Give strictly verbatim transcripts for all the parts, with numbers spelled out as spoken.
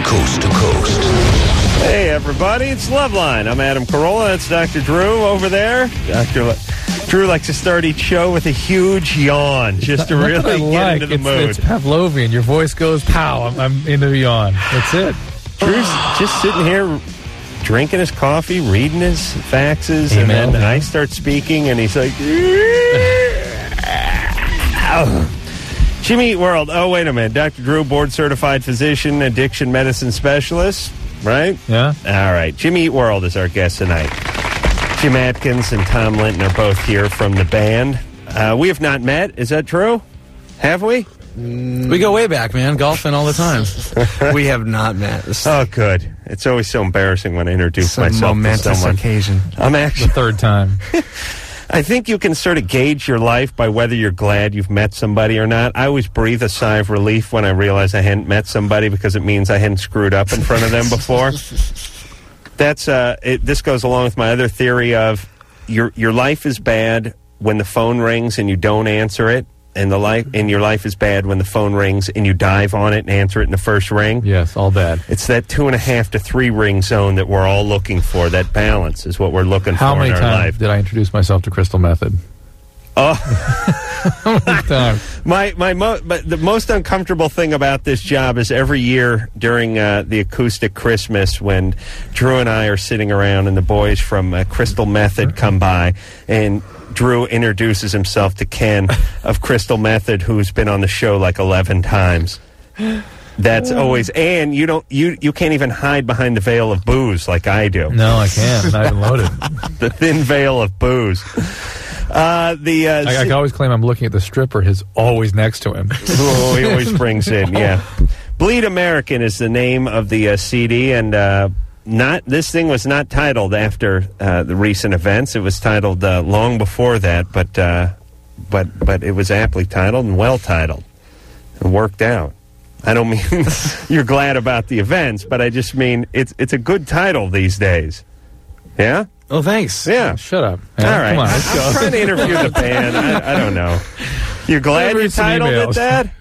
Coast to coast. Hey, everybody, it's Loveline. I'm Adam Carolla. That's Doctor Drew over there. Doctor Le- Drew likes to start each show with a huge yawn, just to really get like. into the it's, mood. It's Pavlovian. Your voice goes, pow, I'm, I'm into a yawn. That's it. Drew's just sitting here drinking his coffee, reading his faxes, Amen. and then I start speaking, and he's like... Jimmy Eat World. Oh, wait a minute. Doctor Drew, board-certified physician, addiction medicine specialist, right? Yeah. All right. Jimmy Eat World is our guest tonight. Jim Atkins and Tom Linton are both here from the band. Uh, we have not met. Is that true? Have we? We go way back, man. Golfing all the time. We have not met. This Oh, good. It's always so embarrassing when I introduce is a myself to momentous someone. occasion. I'm actually... The third time. I think you can sort of gauge your life by whether you're glad you've met somebody or not. I always breathe a sigh of relief when I realize I hadn't met somebody because it means I hadn't screwed up in front of them before. That's uh, it, this goes along with my other theory of your your life is bad when the phone rings and you don't answer it, and the life and your life is bad when the phone rings and you dive on it and answer it in the first ring. Yes, all bad. It's that two and a half to three ring zone that we're all looking for. That balance is what we're looking How for many in our times life. did I introduce myself to Crystal Method? Oh. How many times? My my mo- but the most uncomfortable thing about this job is every year during uh, the acoustic Christmas when Drew and I are sitting around and the boys from uh, Crystal Method come by and Drew introduces himself to Ken of Crystal Method, who's been on the show like eleven times. That's always, and you don't you you can't even hide behind the veil of booze like I do. No, I can't. Not even loaded. The thin veil of booze. Uh, the uh, I, I can always claim I'm looking at the stripper. His always next to him. who he always brings in, yeah. Bleed American is the name of the uh, C D, and uh, not this thing was not titled after uh, the recent events. It was titled uh, long before that, but uh, but but it was aptly titled and well titled, and worked out. I don't mean you're glad about the events, but I just mean it's it's a good title these days. Yeah. Oh, thanks. Yeah. Shut up. All Yeah, right. Come on, I, let's go. I'm trying to interview the band. I, I don't know. You glad I've you read some titled it emails. that?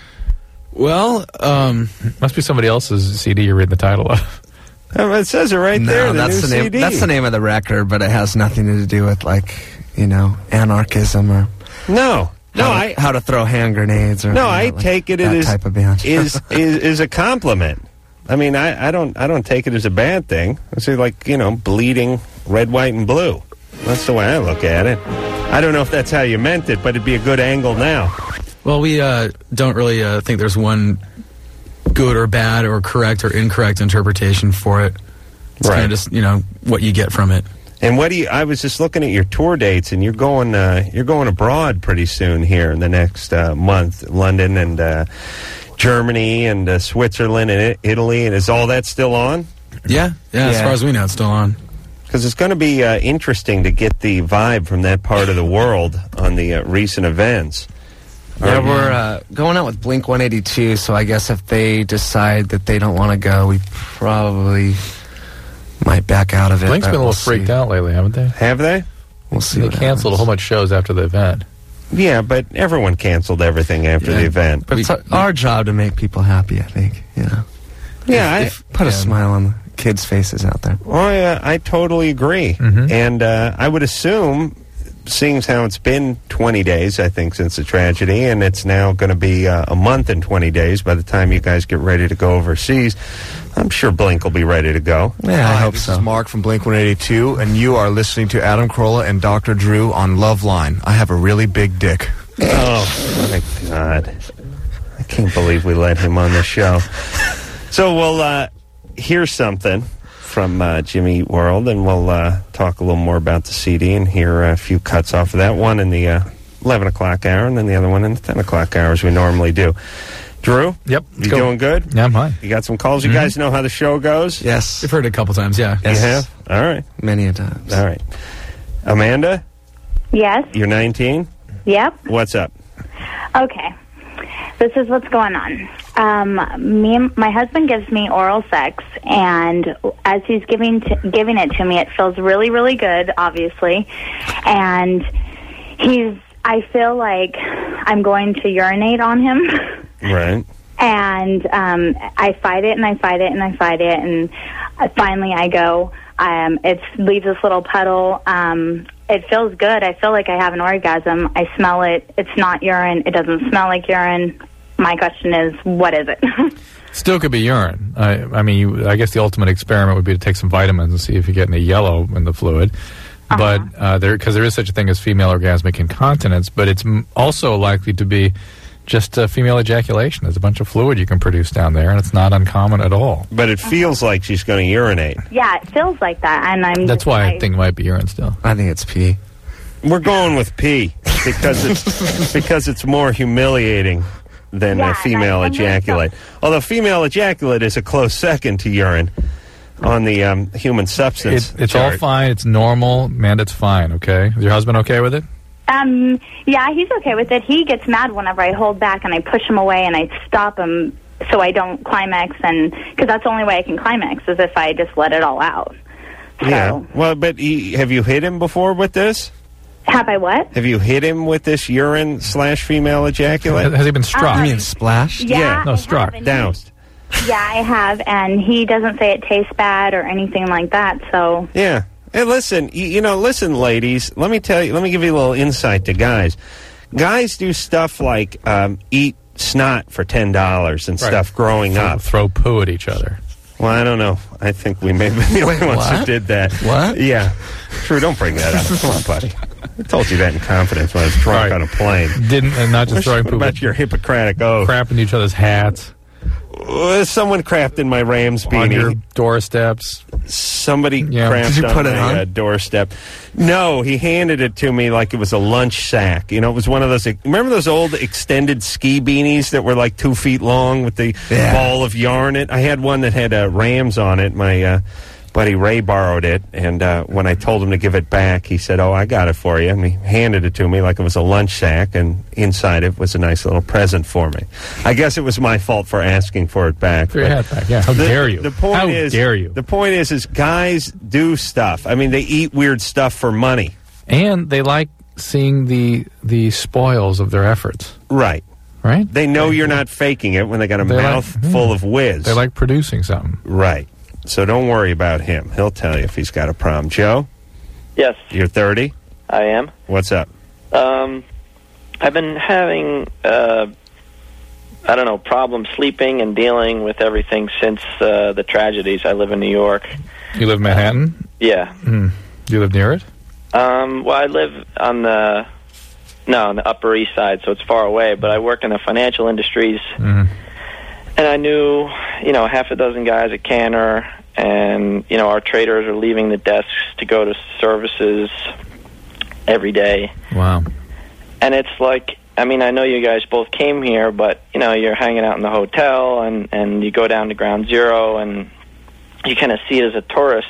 Well, um, Must be somebody else's C D you're reading the title of. Oh, it says it right No, there. The that's new the name. C D. That's the name of the record, but it has nothing to do with like you know anarchism or No, no, how, I to, how to throw hand grenades or no, you know, I like take it that as type of band. is, is is a compliment. I mean, I, I don't I don't take it as a bad thing. I say like you know, bleeding red, white, and blue. That's the way I look at it. I don't know if that's how you meant it, but it'd be a good angle now. well, we uh, don't really uh, think there's one good or bad or correct or incorrect interpretation for it. It's Right. kind of just, you know, what you get from it. And what do you? I was just looking at your tour dates, and you're going uh, you're going abroad pretty soon here in the next uh, month, London and uh, Germany and uh, Switzerland and I- Italy, and is all that still on? Yeah, yeah, as Yeah. far as we know, it's still on. Because it's going to be uh, interesting to get the vibe from that part of the world on the uh, recent events. Yeah, we're uh, going out with Blink one eighty-two, so I guess if they decide that they don't want to go, we probably might back out of it. Blink's but been a we'll little freaked see. out lately, haven't they? Have they? We'll see. They what canceled a whole happens. bunch of shows after the event. Yeah, but everyone canceled everything after Yeah. the event. But it's our, our job to make people happy, I think. You know, Yeah, I, put a yeah. smile on the kids' faces out there. oh, yeah, I totally agree. Mhm. And uh, I would assume, seeing as how it's been twenty days, I think, since the tragedy, and it's now going to be uh, a month and twenty days by the time you guys get ready to go overseas, I'm sure Blink will be ready to go. Yeah, I Hi, hope this so. is Mark from Blink one eighty-two, and you are listening to Adam Carolla and Doctor Drew on Loveline. I have a really big dick. Oh, my God. I can't believe we let him on the show. So we'll uh, hear something from uh, Jimmy Eat World, and we'll uh, talk a little more about the C D and hear a few cuts off of that one in the uh, eleven o'clock hour, and then the other one in the ten o'clock hour, as we normally do. Drew? Yep. You doing good? Yeah, I'm fine. You got some calls? You Mhm. guys know how the show goes? Yes, We've heard it a couple times, yeah. Yes. You have? All right. many a times. All right. Amanda, Yes. you're nineteen. Yep. What's up? Okay. This is what's going on. Um, me, and my husband gives me oral sex, and as he's giving t- giving it to me, it feels really, really good, obviously. And he's, I feel like I'm going to urinate on him, Right. And um, I fight it and I fight it and I fight it, and uh, finally I go. Um, it leaves this little puddle. Um, it feels good. I feel like I have an orgasm. I smell it. It's not urine. It doesn't smell like urine. My question is, what is it? Still could be urine. I, I mean, you, I guess the ultimate experiment would be to take some vitamins and see if you get any yellow in the fluid. Uh-huh. But uh, there, because there is such a thing as female orgasmic incontinence, but it's m- also likely to be just uh, female ejaculation. There's a bunch of fluid you can produce down there, and it's not uncommon at all. But it feels like she's going to urinate. Yeah, it feels like that, and I'm. That's just, why I, I think it might be urine still. I think it's pee. We're going with pee because it's because it's more humiliating than Yeah, a female and I- and ejaculate. Although female ejaculate is a close second to urine on the um, human substance. It, it's all chart. fine. It's normal, man. It's fine. Okay. Is your husband okay with it? Um, yeah, he's okay with it. He gets mad whenever I hold back and I push him away and I stop him so I don't climax, and because that's the only way I can climax is if I just let it all out. So, Yeah. Well, but he, have you hit him before with this? have I what? Have you hit him with this urine slash female ejaculate? Has he been struck? You mean splash? Yeah, Yeah, no, I struck. have, and he- Doused. Yeah, I have, and he doesn't say it tastes bad or anything like that. So Yeah. Hey, listen, you, you know, listen, ladies, let me tell you, let me give you a little insight to guys. Guys do stuff like um, eat snot for ten dollars and Right. stuff growing Throw, up. throw poo at each other. Well, I don't know. I think we may be the only Wait, ones who what? did that. What? Yeah. True, don't bring that up. Come on, buddy. I told you that in confidence when I was drunk Right. on a plane. Didn't and not just throwing What poo, about but your Hippocratic oath? crap into each other's hats, Uh, Someone crapped in my Rams on beanie. your doorsteps. Somebody Yeah. crapped Did you on put it my on? Uh, doorstep. No, he handed it to me like it was a lunch sack. You know, it was one of those. Remember those old extended ski beanies that were like two feet long with the Yeah. ball of yarn? It. I had one that had uh, Rams on it. My uh, buddy Ray borrowed it, and uh, when I told him to give it back, he said, "Oh, I got it for you." And he handed it to me like it was a lunch sack, and inside it was a nice little present for me. I guess it was my fault for asking for it back. Throw your but- hat back. Yeah, how the, dare you? The point how is, dare you? The point is, is guys do stuff. I mean, they eat weird stuff for money. And they like seeing the the spoils of their efforts, Right. right? They know you're not faking it when they got a They like- mouth yeah. full of whiz. They like producing something. Right. So don't worry about him. He'll tell you if he's got a problem. Joe, Yes, you're thirty. I am. What's up? Um, I've been having, uh, I don't know, problems sleeping and dealing with everything since uh, the tragedies. I live in New York. You live in Manhattan? Yeah. Mm. Do you live near it? Um, well, I live on the, no, on the Upper East Side, so it's far away, but I work in the financial industries. Mm. And I knew, you know, half a dozen guys at Cantor, and, you know, our traders are leaving the desks to go to services every day. Wow. And it's like, I mean, I know you guys both came here, but, you know, you're hanging out in the hotel, and, and you go down to Ground Zero, and you kind of see it as a tourist.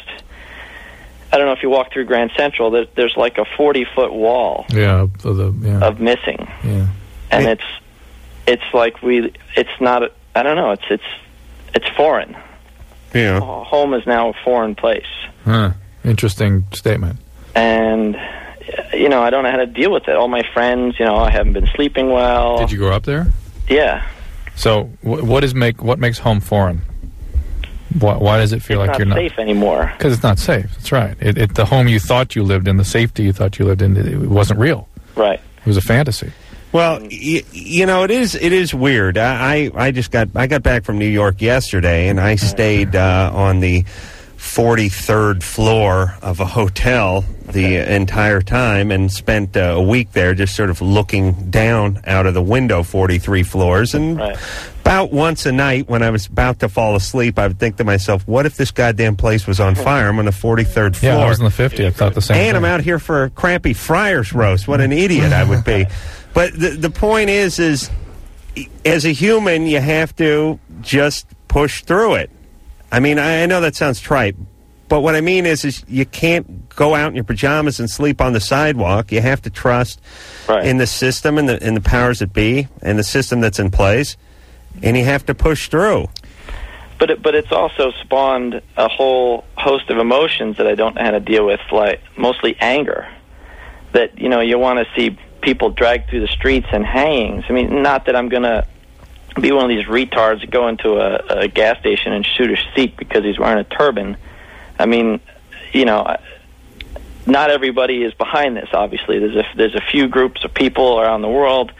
I don't know if you walk through Grand Central, there, there's like a forty-foot wall Yeah. Of, the, yeah. of missing. yeah. And it's it's like we, it's not, a, I don't know, it's it's it's foreign. Yeah. Home is now a foreign place. Huh. Interesting statement. And, you know, I don't know how to deal with it. All my friends, you know, I haven't been sleeping well. Did you grow up there? Yeah. So, wh- what is make what makes home foreign? Why, why does it feel It's like not you're not safe anymore. Because it's not safe. That's right. It, it, the home you thought you lived in, the safety you thought you lived in, it, it wasn't real. Right. It was a fantasy. Well, y- you know, it is it is weird. I, I I just got I got back from New York yesterday, and I stayed uh, on the forty-third floor of a hotel the entire time, and spent uh, a week there, just sort of looking down out of the window, forty-three floors, and. Right. About once a night when I was about to fall asleep, I would think to myself, what if this goddamn place was on fire? I'm on the forty-third floor. Yeah, I was in the fiftieth. I thought the same And thing. I'm out here for a crappy Friars roast. What an idiot I would be. But the, the point is, is as a human, you have to just push through it. I mean, I, I know that sounds trite, but what I mean is, is you can't go out in your pajamas and sleep on the sidewalk. You have to trust Right. in the system and the, in the powers that be and the system that's in place, and you have to push through. But it, but it's also spawned a whole host of emotions that I don't know how to deal with, like mostly anger. That, you know, you want to see people dragged through the streets and hangings. I mean, not that I'm going to be one of these retards that go into a, a gas station and shoot a Sikh because he's wearing a turban. I mean, you know, not everybody is behind this, obviously. There's a, there's a few groups of people around the world,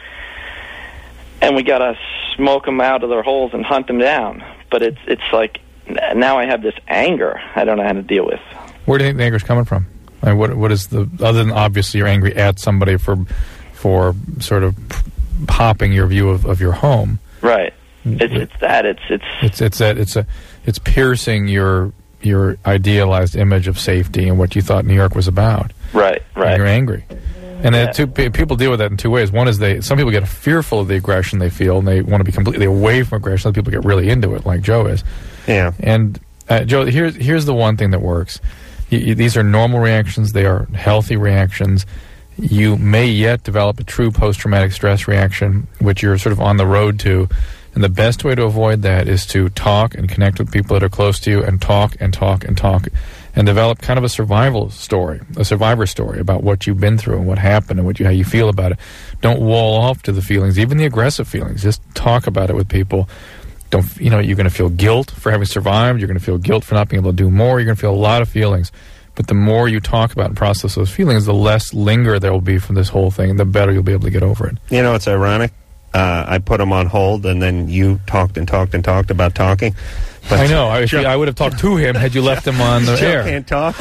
and we got to smoke them out of their holes and hunt them down. But it's it's like, now I have this anger I don't know how to deal with. Where do you think the anger's coming from? I mean, what what is the, other than obviously you're angry at somebody for for sort of popping your view of, of your home. Right. It's it's that. It's it's it's it's that it's a it's piercing your your idealized image of safety and what you thought New York was about. Right, right. And you're angry. And Yeah. that two, pe- people deal with that in two ways. One is they some people get fearful of the aggression they feel and they want to be completely away from aggression. Other people get really into it, like Joe is. Yeah. And uh, Joe, here's here's the one thing that works. You, you, these are normal reactions. They are healthy reactions. You may yet develop a true post-traumatic stress reaction, which you're sort of on the road to. And the best way to avoid that is to talk and connect with people that are close to you and talk and talk and talk and develop kind of a survival story, a survivor story about what you've been through and what happened and what you, how you feel about it. Don't wall off to the feelings, even the aggressive feelings. Just talk about it with people. Don't, you know, you're going to feel guilt for having survived. You're going to feel guilt for not being able to do more. You're going to feel a lot of feelings. But the more you talk about and process those feelings, the less linger there will be from this whole thing, and the better you'll be able to get over it. You know, it's ironic. Uh, I put him on hold, and then you talked and talked and talked about talking. But I know. I, Joe, I would have talked to him had you left him on the Joe air. can't talk.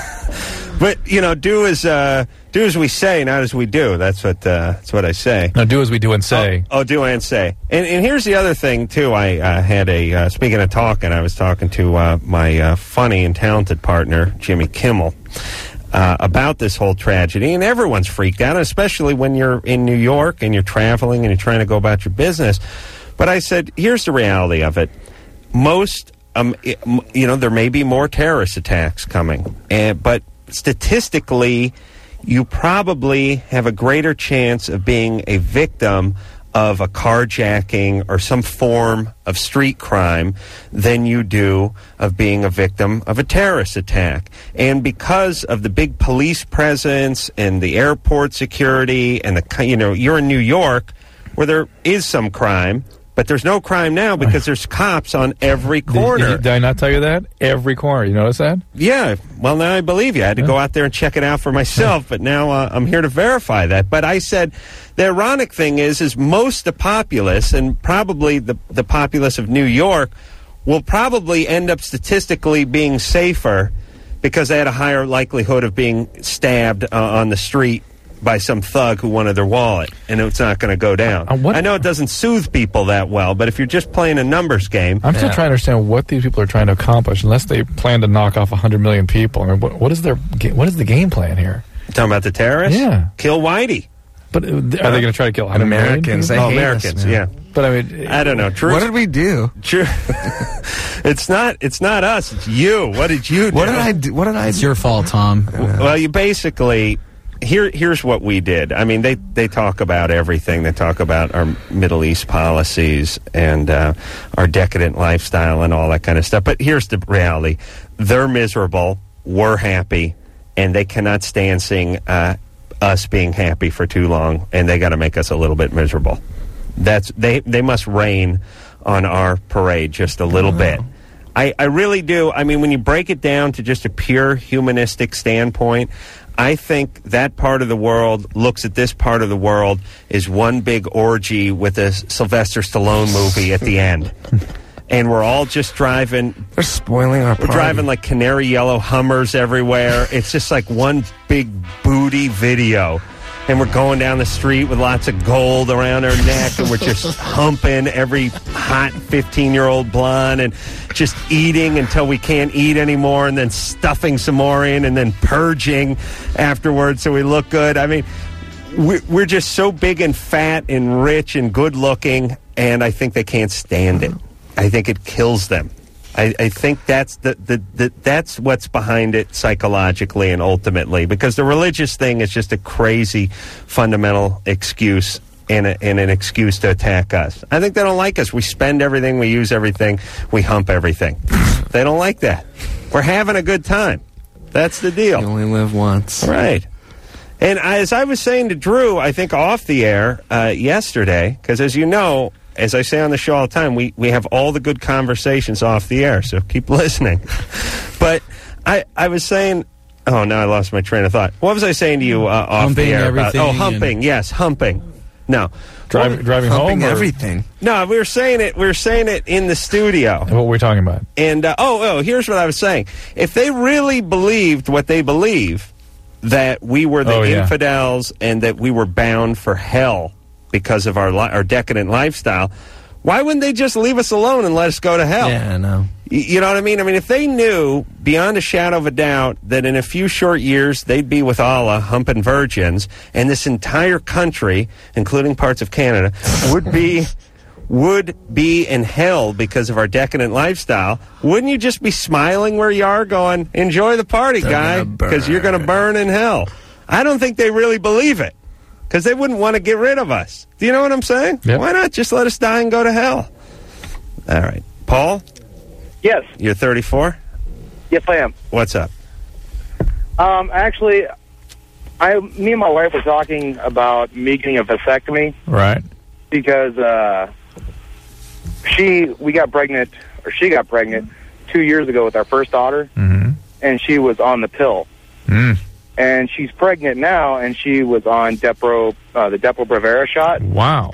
But you know, do as uh, do as we say, not as we do. That's what uh, that's what I say. Now do as we do and say. Oh, oh do and say. And, and here's the other thing too. I uh, had a uh, speaking of talking, I was talking to uh, my uh, funny and talented partner Jimmy Kimmel. Uh, about this whole tragedy, and everyone's freaked out, especially when you're in New York and you're traveling and you're trying to go about your business. But I said, here's the reality of it. Most, um, it, you know, there may be more terrorist attacks coming, and, but statistically, you probably have a greater chance of being a victim of a carjacking or some form of street crime than you do of being a victim of a terrorist attack. And because of the big police presence and the airport security and the, you know, you're in New York where there is some crime, but there's no crime now because there's cops on every corner. Did, did I not tell you that? Every corner. You notice that? Yeah. Well, now I believe you. I had to go out there and check it out for myself, but now uh, I'm here to verify that. But I said the ironic thing is, is most the populace, and probably the, the populace of New York, will probably end up statistically being safer because they had a higher likelihood of being stabbed uh, on the street by some thug who wanted their wallet, and it's not going to go down. Uh, what- I know it doesn't soothe people that well, but if you're just playing a numbers game, I'm still Yeah. trying to understand what these people are trying to accomplish, unless they plan to knock off one hundred million people. I mean, what, what is their ga- what is the game plan here? talking about the terrorists, Yeah. kill Whitey. But uh, are they going to try to kill one hundred million Americans, people? they Oh, hate Americans, us, man. yeah. But I mean, I don't know. True. What did we do? True. it's not. It's not us. It's you. What did you do? What did I do? What did I It's do? your fault, Tom. Well, you basically here. Here's what we did. I mean, they they talk about everything. They talk about our Middle East policies and uh, our decadent lifestyle and all that kind of stuff. But here's the reality: they're miserable. We're happy, and they cannot stand seeing uh, us being happy for too long. And they got to make us a little bit miserable. That's they. They must rain on our parade just a little bit. I, I really do. I mean, when you break it down to just a pure humanistic standpoint, I think that part of the world looks at this part of the world as one big orgy with a Sylvester Stallone movie at the end. And we're all just driving. They're spoiling our We're party. driving like canary yellow Hummers everywhere. It's just like one big booty video. And we're going down the street with lots of gold around our neck, and we're just humping every hot fifteen-year-old blonde and just eating until we can't eat anymore, and then stuffing some more in, and then purging afterwards so we look good. I mean, we're, we're just so big and fat and rich and good-looking, and I think they can't stand it. I think it kills them. I, I think that's the, the, the that's what's behind it psychologically and ultimately, because the religious thing is just a crazy fundamental excuse and, a, and an excuse to attack us. I think they don't like us. We spend everything, we use everything, we hump everything. They don't like that. We're having a good time. That's the deal. You only live once. Right. And as I was saying to Drew, I think off the air uh, yesterday, because as you know, as I say on the show all the time, we, we have all the good conversations off the air, so keep listening. But I, I was saying, oh, now I lost my train of thought. What was I saying to you uh, off Humping the air? About, oh, everything humping, yes, humping. No. Driving, driving Humping home. Or everything. No, we were saying it. We were saying it in the studio. what were we talking about? And uh, oh, oh, here's what I was saying. If they really believed what they believe, that we were the Oh, yeah. infidels and that we were bound for hell because of our li- our decadent lifestyle, why wouldn't they just leave us alone and let us go to hell? Yeah, I know. Y- You know what I mean? I mean, if they knew beyond a shadow of a doubt that in a few short years they'd be with Allah humping virgins, and this entire country, including parts of Canada, would be would be in hell because of our decadent lifestyle, wouldn't you just be smiling where you are, going, "Enjoy the party, They're guy, gonna burn." because you're going to burn in hell"? I don't think they really believe it, because they wouldn't want to get rid of us. Do you know what I'm saying? Yep. Why not just let us die and go to hell? All right, Paul. Yes, You're thirty-four? yes, I am. What's up? Um, actually, I, me and my wife were talking about me getting a vasectomy Right. because uh, she, we got pregnant, or she got pregnant two years ago with our first daughter, Mm-hmm. and she was on the pill. Mm. And she's pregnant now, and she was on Depro, uh, the Depo-Provera shot. Wow.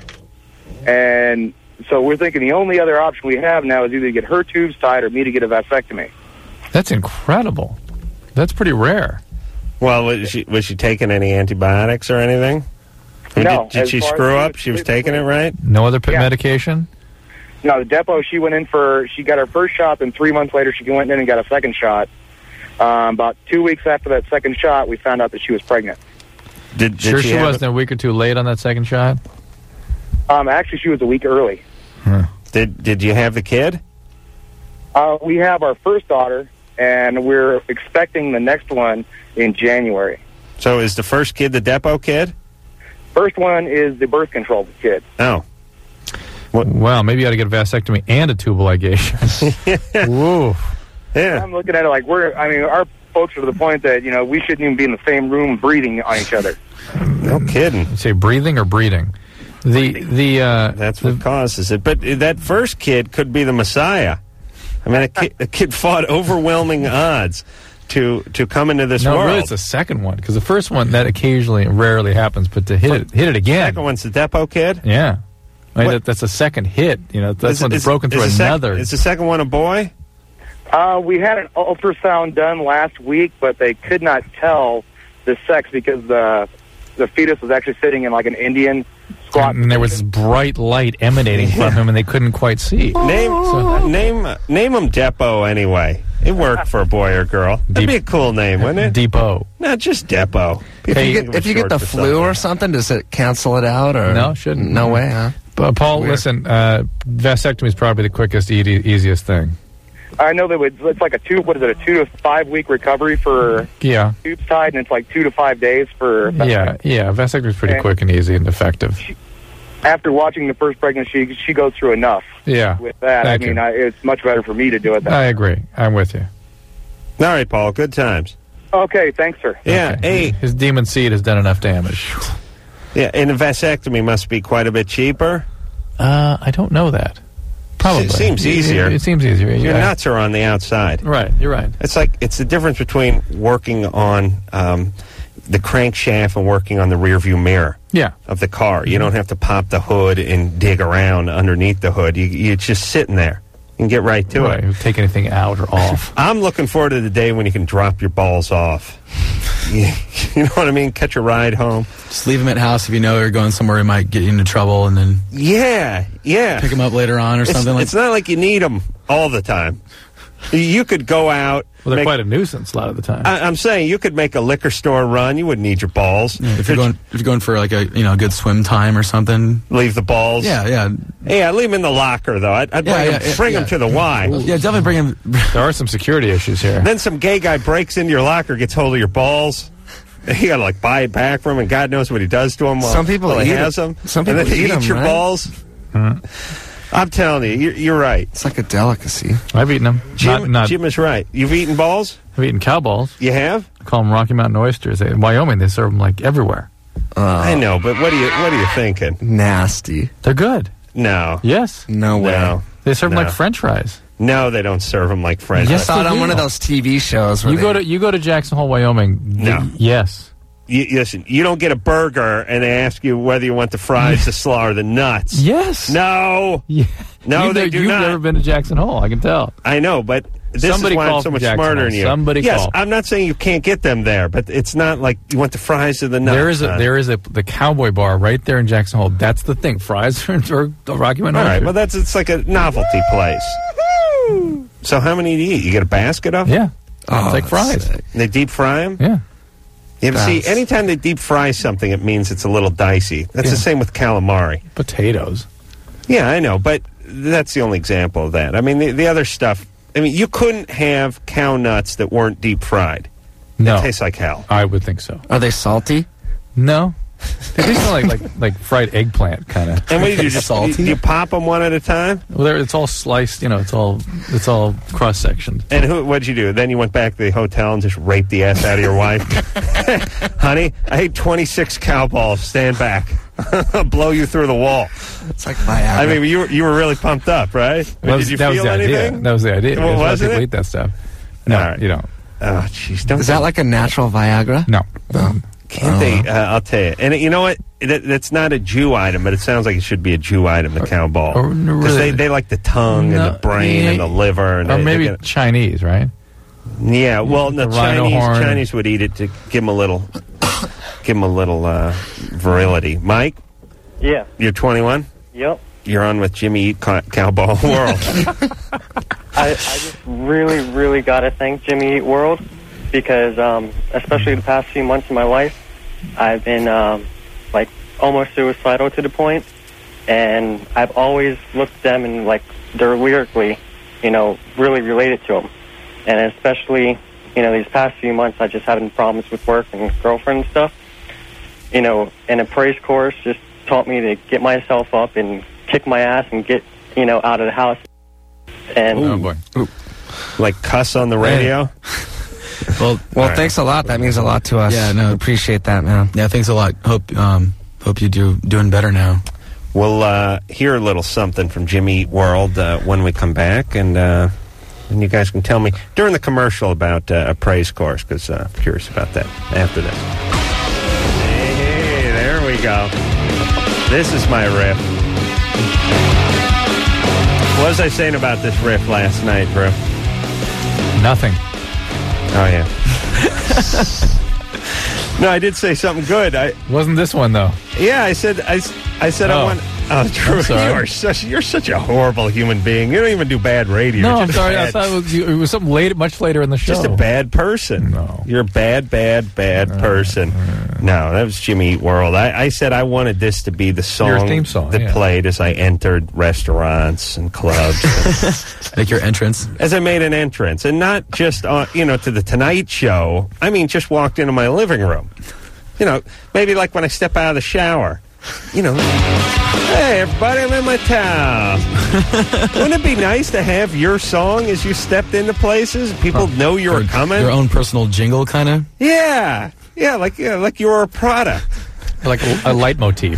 And so we're thinking the only other option we have now is either to get her tubes tied or me to get a vasectomy. That's incredible. That's pretty rare. Well, was she, was she taking any antibiotics or anything? Or No, Did, did as she far as screw she up? was- She was taking it right? No other p- Yeah. medication? No, the Depo, she went in for, she got her first shot, then three months later she went in and got a second shot. Um, about two weeks after that second shot, we found out that she was pregnant. Did, did Sure she she have wasn't a week or two late on that second shot? Um, actually, she was a week early. it? Did, did you have the kid? Uh, we have our first daughter, and we're expecting the next one in January. So is the first kid the Depo kid? First one is the birth control kid. Oh. Well, maybe you ought to get a vasectomy and a tubal ligation. Woo. Yeah. I'm looking at it like we're, I mean, our folks are to the point that, you know, we shouldn't even be in the same room breathing on each other. No kidding. You say breathing or breeding? The, the, uh, That's what causes it. But that first kid could be the Messiah. I mean, a kid, a kid fought overwhelming odds to to come into this no, world. really, it's the second one. Because the first one, that occasionally, rarely happens. But to hit it, hit it The again. second one's the Depo kid? Yeah. I mean, What- that, that's a second hit. You know, that's Is- when it's is- broken is through the sec- another. Is the second one a boy? Uh, we had an ultrasound done last week, but they could not tell the sex because the the fetus was actually sitting in like an Indian squat. and there was this bright light emanating from him, and they couldn't quite see. Name name name him Depo anyway. It worked for a boy or girl. That'd Deep- be a cool name, wouldn't it? Depot. Not just Depo. People Hey, If you think get, of it if you get short the for flu something. or something, does it cancel it out? Or No, shouldn't. No way, huh? But Paul, Weird. listen, uh, vasectomy is probably the quickest, e- easiest thing. I know that would, it's like a two, what is it, a two to five week recovery for Yeah, tubes tied, and it's like two to five days for. yeah, yeah. Vasectomy is pretty And- quick and easy and effective. After watching the first pregnancy, she goes through enough Yeah, with that. Thank I mean, you. I, it's much better for me to do it. That I agree. I'm with you. All right, Paul. Good times. Okay, thanks, sir. Yeah. Okay. Hey. His demon seed has done enough damage. Yeah. And a vasectomy must be quite a bit cheaper. Uh, I don't know that. Probably. It seems It- easier. It, it seems easier. Your Yeah. nuts are on the outside. Right. You're right. It's like it's the difference between working on um, the crankshaft and working on the rearview mirror Yeah. of the car. You don't have to pop the hood and dig around underneath the hood. You, you're just sitting there. You can get right to Right. it. Take anything out or off. I'm looking forward to the day when you can drop your balls off. you, you know what I mean? Catch a ride home. Just leave them at house if you know you're going somewhere you might get you into trouble, and then Yeah, yeah. pick them up later on or It's, something like it's not like you need them all the time. You could go out. Well, they're make- quite a nuisance a lot of the time. I, I'm saying you could make a liquor store run. You wouldn't need your balls. Yeah, if you're going if you're going for like a you know good swim time or something. Leave the balls. Yeah, yeah, Yeah, leave them in the locker, though. I'd, I'd Yeah, bring, yeah, them, yeah, bring yeah. them to the Y. yeah. Definitely bring him. There are some security issues here. Then some gay guy breaks into your locker, gets hold of your balls. You gotta like buy it back from him, and God knows what he does to them. While, Some people while he eat has it. them. Some and then people he eat eats 'em, your right? balls. I'm telling you, you're, you're right. It's like a delicacy. I've eaten them. Jim, not, not, Jim is right. You've eaten balls? I've eaten cow balls. You have? I call them Rocky Mountain oysters. They, in Wyoming, they serve them like everywhere. Uh, I know, but what are you what are you thinking? Nasty. They're good. No. Yes. No way. No. They serve them No. like French fries. No, they don't serve them like French I Yes, fries. saw it they on do. one of those T V shows. Where You they, go to you go to Jackson Hole, Wyoming. No. y- Yes. You, listen, you don't get a burger and they ask you whether you want the fries, the slaw, or the nuts. Yes. No. Yeah. No, You've they ne- do You've not. never been to Jackson Hole. I can tell. I know, but this Somebody is why I'm called so from much Jackson smarter Hole. than you. Somebody yes, called. I'm not saying you can't get them there, but it's not like you want the fries or the nuts. There is a huh? there is a the Cowboy Bar right there in Jackson Hole. That's the thing. Fries or, or the Rocky Mountain. All right, Orchard. well, that's it's like a novelty place. So how many do you eat? You get a basket of them? yeah. Oh, it's like that's fries. sick. They deep fry them? Yeah. Yeah, but see, That's- anytime they deep fry something, it means it's a little dicey. That's Yeah. the same with calamari. Potatoes. Yeah, I know, but that's the only example of that. I mean, the, the other stuff, I mean, you couldn't have cow nuts that weren't deep fried. No. It tastes like hell. I would think so. Are they salty? No. They taste like like like fried eggplant kind of. And what do you do? Just, Salty? You, you pop them one at a time? Well, they're- it's all sliced. You know, it's all it's all cross sectioned. And who, what'd you do? Then you went back to the hotel and just raped the ass out of your wife? Honey, I ate twenty-six cow balls. Stand back. I'll blow you through the wall. It's like Viagra. I mean, you were, you were really pumped up, right? I mean, That was, did you that was feel the anything? idea. That was the idea. Well, That's why wasn't people it? eat that stuff. No, All right. you don't. Oh, jeez. Don't is that like a natural Viagra? No. Can't they? Uh, I'll tell you. And you know what? That, that's not a Jew item, but it sounds like it should be a Jew item, the cow ball. or Because really- they, they like the tongue No, and the brain yeah, and the liver. And Or they- maybe they get- Chinese, right? yeah, well, the, The rhino Chinese horn. Chinese would eat it to give them a little, give them a little uh, virility. Mike, Yeah. you're twenty-one. Yep. You're on with Jimmy Eat Cow- Cowball World. I, I just really, really got to thank Jimmy Eat World because, um, especially the past few months of my life, I've been um, like almost suicidal to the point, and I've always looked at them and like they're lyrically, you know, really related to them, and especially, you know, these past few months, I just having problems with work and girlfriend and stuff. You know, and a praise course just taught me to get myself up and kick my ass and get, you know, out of the house. And Oh boy. like cuss on the radio. Well, well, right. thanks a lot. That means a lot to us. Yeah, no. appreciate that, man. Yeah, thanks a lot. Hope um, hope you do doing better now. We'll uh, hear a little something from Jimmy Eat World uh, when we come back, and uh, and you guys can tell me during the commercial about uh, a praise course, because uh, I'm curious about that after this. Hey, there we go. This is my riff. What was I saying about this riff last night, Drew? Nothing. Oh, yeah. No, I did say something good. I Wasn't this one though? Yeah, I said I, s- I said I Oh. want... Oh, Drew, you sorry. are such you're such a horrible human being. You don't even do bad radio. No, You're I'm just sorry. bad- I thought it was, it was something late, much later in the show. just a bad person. No. You're a bad, bad, bad person. No, that was Jimmy Eat World. I, I said I wanted this to be the song, Your theme song, that yeah. played as I entered restaurants and clubs. Make your entrance. As I made an entrance, and not just uh, you know to the Tonight Show. I mean, just walked into my living room. You know, maybe like when I step out of the shower. You know, hey everybody, I'm in my town. Wouldn't it be nice to have your song as you stepped into places? People know you were Or coming. Your own personal jingle, kind of. Yeah, yeah, like yeah, like you were a product. like a, a leitmotif.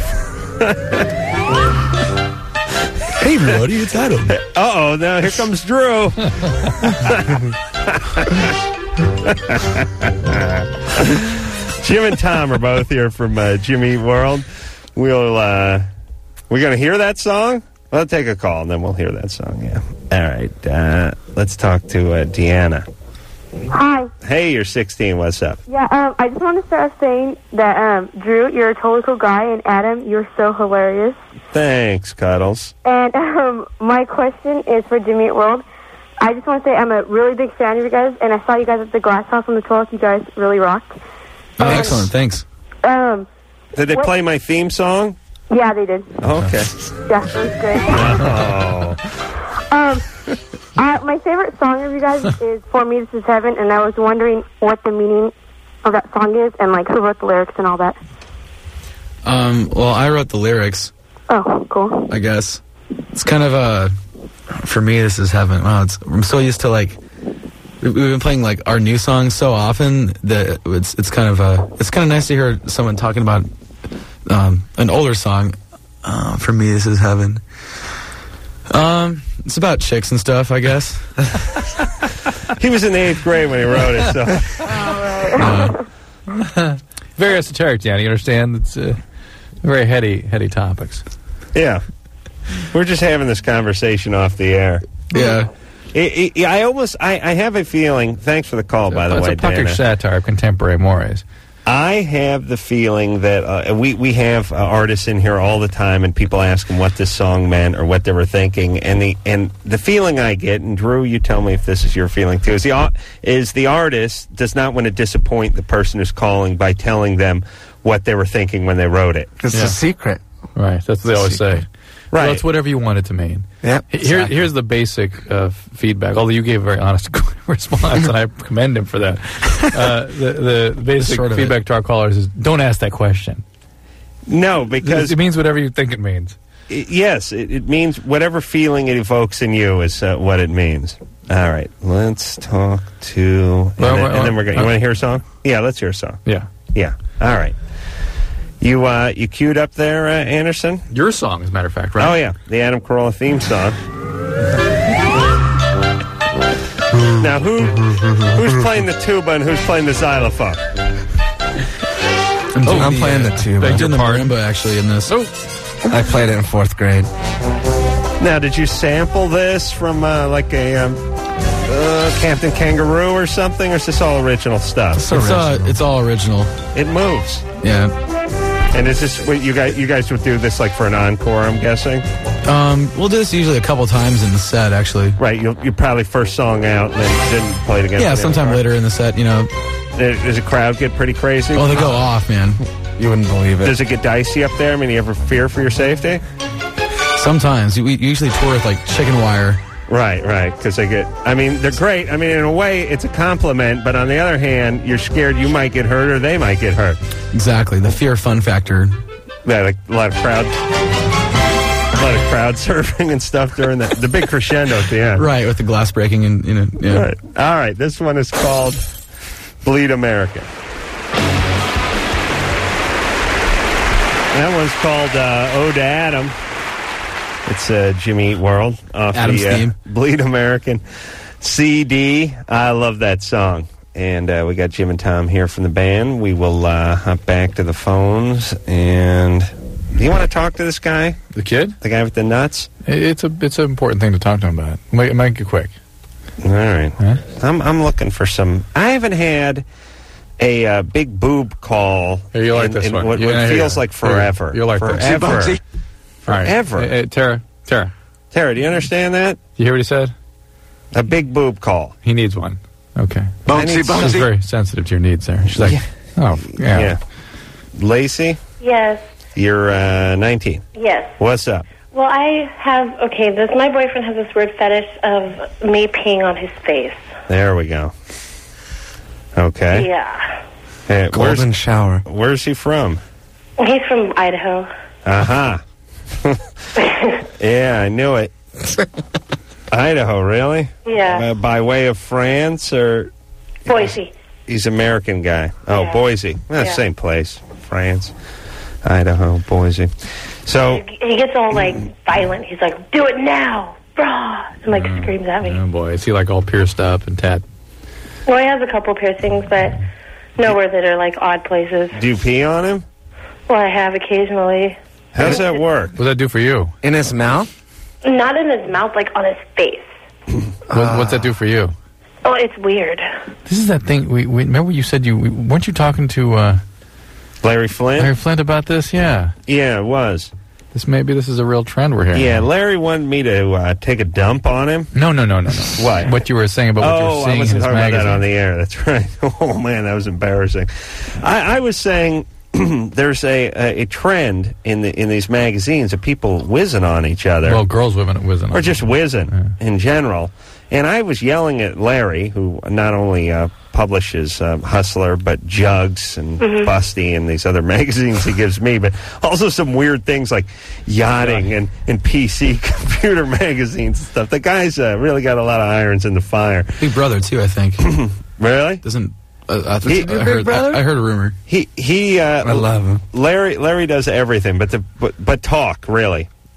Hey, everybody, it's Adam. Uh oh, now here comes Drew. Jim and Tom are both here from uh, Jimmy Eat World. We'll uh, we're gonna hear that song. We'll take a call and then we'll hear that song. Yeah. All right. Uh, let's talk to uh, Deanna. Hi. Hey, you're sixteen. What's up? Yeah, um, I just want to start off saying that, um, Drew, you're a totally cool guy, and Adam, you're so hilarious. Thanks, Cuddles. And um, my question is for Jimmy Eat World. I just want to say I'm a really big fan of you guys, and I saw you guys at the Glass House on the twelfth. You guys really rocked. Oh, excellent. Thanks. Um, Did they What- play my theme song? yeah, they did. Okay. Yeah, it was great. Oh. Um, uh, my favorite song of you guys is For Me This Is Heaven, and I was wondering what the meaning of that song is, and like who wrote the lyrics and all that. Um, well, I wrote the lyrics, Oh, cool. I guess. It's kind of a... For me, this is heaven. Wow, it's, I'm so used to, like... we- We've been playing, like, our new songs so often that it's it's kind of a... It's kind of nice to hear someone talking about um, an older song. Uh, for me, this is heaven. Um, it's about chicks and stuff, I guess. He was in the eighth grade when he wrote it, so. Uh, very esoteric, Danny. You understand? It's uh, very heady, heady topics. Yeah. We're just having this conversation off the air. Yeah. It, it, I almost, I, I have a feeling, thanks for the call, by the it's way, a puckish Dana. satire of contemporary mores. I have the feeling that uh, we, we have uh, artists in here all the time, and people ask them what this song meant or what they were thinking, and the and the feeling I get, and Drew, you tell me if this is your feeling too, is the, is the artist does not want to disappoint the person who's calling by telling them what they were thinking when they wrote it. It's yeah. a secret. Right, that's what they always say. Right. Well, it's whatever you want it to mean. Yep, Here, exactly. Here's the basic uh, feedback, although you gave a very honest response, and I commend him for that. Uh, the, the basic Sort of feedback it. to our callers is, don't ask that question. No, because... It means whatever you think it means. It, yes, it, it means whatever feeling it evokes in you is uh, what it means. All right, let's talk to... And, Well, then, well, and then we're going. You uh, want to hear a song? Yeah, let's hear a song. Yeah. Yeah, all right. You uh, you queued up there, uh, Anderson? Your song, as a matter of fact, right? Oh, yeah, the Adam Carolla theme song. Now, who who's playing the tuba and who's playing the xylophone? I'm, Oh, I'm playing the tuba. I'm doing the marimba, actually, in this. Oh. I played it in fourth grade. Now, did you sample this from uh, like a um, uh, Captain Kangaroo or something, or is this all original stuff? It's, uh, it's all original. It moves. Yeah. And is this what you guys you guys would do this like for an encore? I'm guessing. Um, we'll do this usually a couple times in the set, actually. Right. You you probably first song out and then didn't play it again. Yeah, for the sometime encore. later in the set, you know. Does the crowd get pretty crazy? Oh, they go off, man. You wouldn't believe it. Does it get dicey up there? I mean, you ever fear for your safety? Sometimes. We usually tour with, like, chicken wire. Right, right, because they get, I mean, they're great. I mean, in a way, it's a compliment, but on the other hand, you're scared you might get hurt or they might get hurt. Exactly, the fear fun factor. Yeah, like a lot of crowd, a lot of crowd surfing and stuff during the, the big crescendo at the end. Right, with the glass breaking and, you know, yeah. Right. All right, this one is called Bleed American. That one's called uh, Ode to Adam. It's uh, Jimmy Eat World off Adam's the uh, theme. Bleed American C D. I love that song. And uh, we got Jim and Tom here from the band. We will uh, hop back to the phones. And do you want to talk to this guy? The kid? The guy with the nuts? It's a it's an important thing to talk to him about. Make, make it quick. All right. Huh? I'm I'm looking for some. I haven't had a uh, big boob call. Here, you like in, this in one. What, Yeah, what here you feels go. like forever. Here, you'll like this. forever. All right. Forever. Hey, hey, Tara, Tara, Tara, do you understand that? you hear what he said? A big boob call. He needs one. Okay. I need some- She's very sensitive to your needs there. She's like, Yeah. oh, yeah. Yeah. Lacey, Yes, you're uh, nineteen. yes. What's up? Well, I have, okay, this, my boyfriend has this weird fetish of me peeing on his face. There we go. Okay. Yeah. Uh, Golden where's, shower. where's he from? He's from Idaho. Uh-huh. Yeah, I knew it. Idaho, really? Yeah. Uh, by way of France, or Boise. he's American guy? Oh, Yeah. Boise. Well, Yeah. same place. France, Idaho, Boise. So, He gets all, like, violent. He's like, do it now, brah, and, like, screams at me. Oh, boy. Is he like all pierced up and tat? Well, he has a couple piercings, but nowhere that are, like, odd places. do you pee on him? Well, I have occasionally. How does that work? What does that do for you? In his mouth? Not in his mouth, like, on his face. What, what's that do for you? Oh, it's weird. This is that thing. We, we remember you said you we, weren't you talking to uh, Larry Flint? Larry Flint about this? Yeah. Yeah, it was. This maybe this is a real trend we're hearing. Yeah, Larry wanted me to uh, take a dump on him. No, no, no, no, no. What? What you were saying about what you Oh, were seeing I wasn't in his talking magazine. about that on the air. That's right. Oh, man, that was embarrassing. I, I was saying there's a, a a trend in the in these magazines of people whizzing on each other. Well, girls whizzing, whizzing or just whizzing Yeah. in general. And I was yelling at Larry, who not only uh, publishes uh, Hustler, but Jugs and Mhm. Busty and these other magazines he gives me, but also some weird things like yachting and, and P C computer magazines and stuff. The guy's uh, really got a lot of irons in the fire. Big Brother, too, I think. Really? Doesn't... Uh, I, He- think, I, heard, I, I heard a rumor. He he. Uh, I love him. Larry Larry does everything, but the but, but talk really.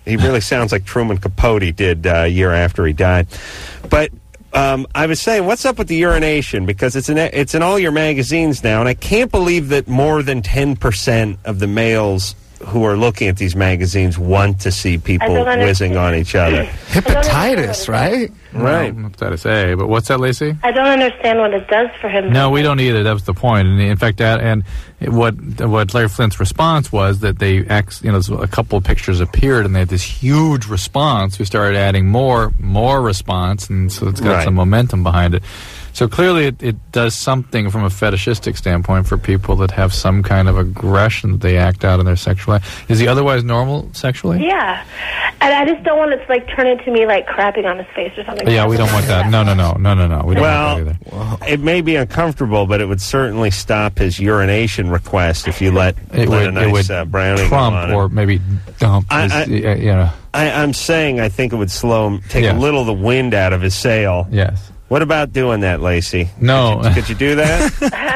He really sounds like Truman Capote did uh, a year after he died. But um, I was saying, what's up with the urination? Because it's in, it's in all your magazines now, and I can't believe that more than ten percent of the males who are looking at these magazines want to see people whizzing on each other. Hepatitis, right? Right. Well, hepatitis A, but what's that, Lacey? I don't understand what it does for him. No, we don't either. That was the point. And in fact, that, and what what Larry Flint's response was that they, ex, you know, a couple of pictures appeared, and they had this huge response. We started adding more, more response, and so it's got Right. some momentum behind it. So clearly, it, it does something from a fetishistic standpoint for people that have some kind of aggression that they act out in their sexual life. Is he otherwise normal sexually? Yeah. And I just don't want it to, like, turn into me, like, crapping on his face or something. Yeah, we don't want that. No, no, no, no, no, no. We don't Well, want that either. it may be uncomfortable, but it would certainly stop his urination request if you let, It let would, a nice it would uh, brownie go trump on it. or maybe dump. I- his, I- uh, you know. I, I'm saying I think it would slow him, take Yes. a little of the wind out of his sail. Yes. What about doing that, Lacey? No. Could you, could you do that?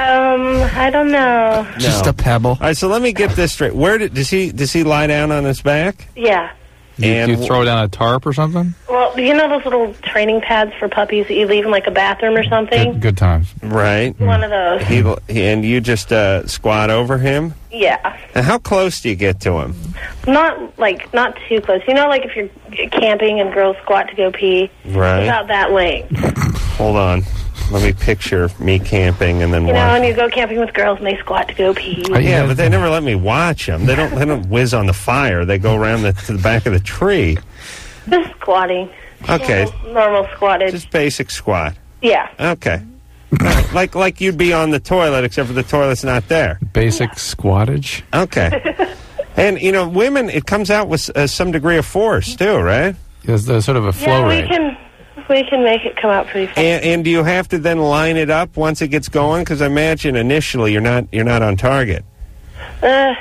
Um, I don't know. Just No. a pebble. All right, so let me get this straight. Where did, does he does he lie down on his back? Yeah. You, And you w- throw down a tarp or something? Well, you know those little training pads for puppies that you leave in, like, a bathroom or something? Good, good times. Right. One of those. He, he and you just uh, squat over him. Yeah. And how close do you get to him? Not, like, not too close. You know, like, if you're camping and girls squat to go pee? Right. About that length. Hold on. Let me picture me camping and then You know, watch. and you go camping with girls and they squat to go pee. Uh, Yeah, but they never let me watch them. They don't. They don't whiz on the fire. They go around the, to the back of the tree. Just squatting. Okay, Normal, normal squatted. just basic squat. Yeah. Okay, like like you'd be on the toilet, except for the toilet's not there. Basic squattage. Okay, and you know, women, it comes out with uh, some degree of force too, right? There's, there's sort of a flow Yeah, we rate. can, we can make it come out pretty fast. And, and do you have to then line it up once it gets going? Because I imagine initially you're not you're not on target. Uh,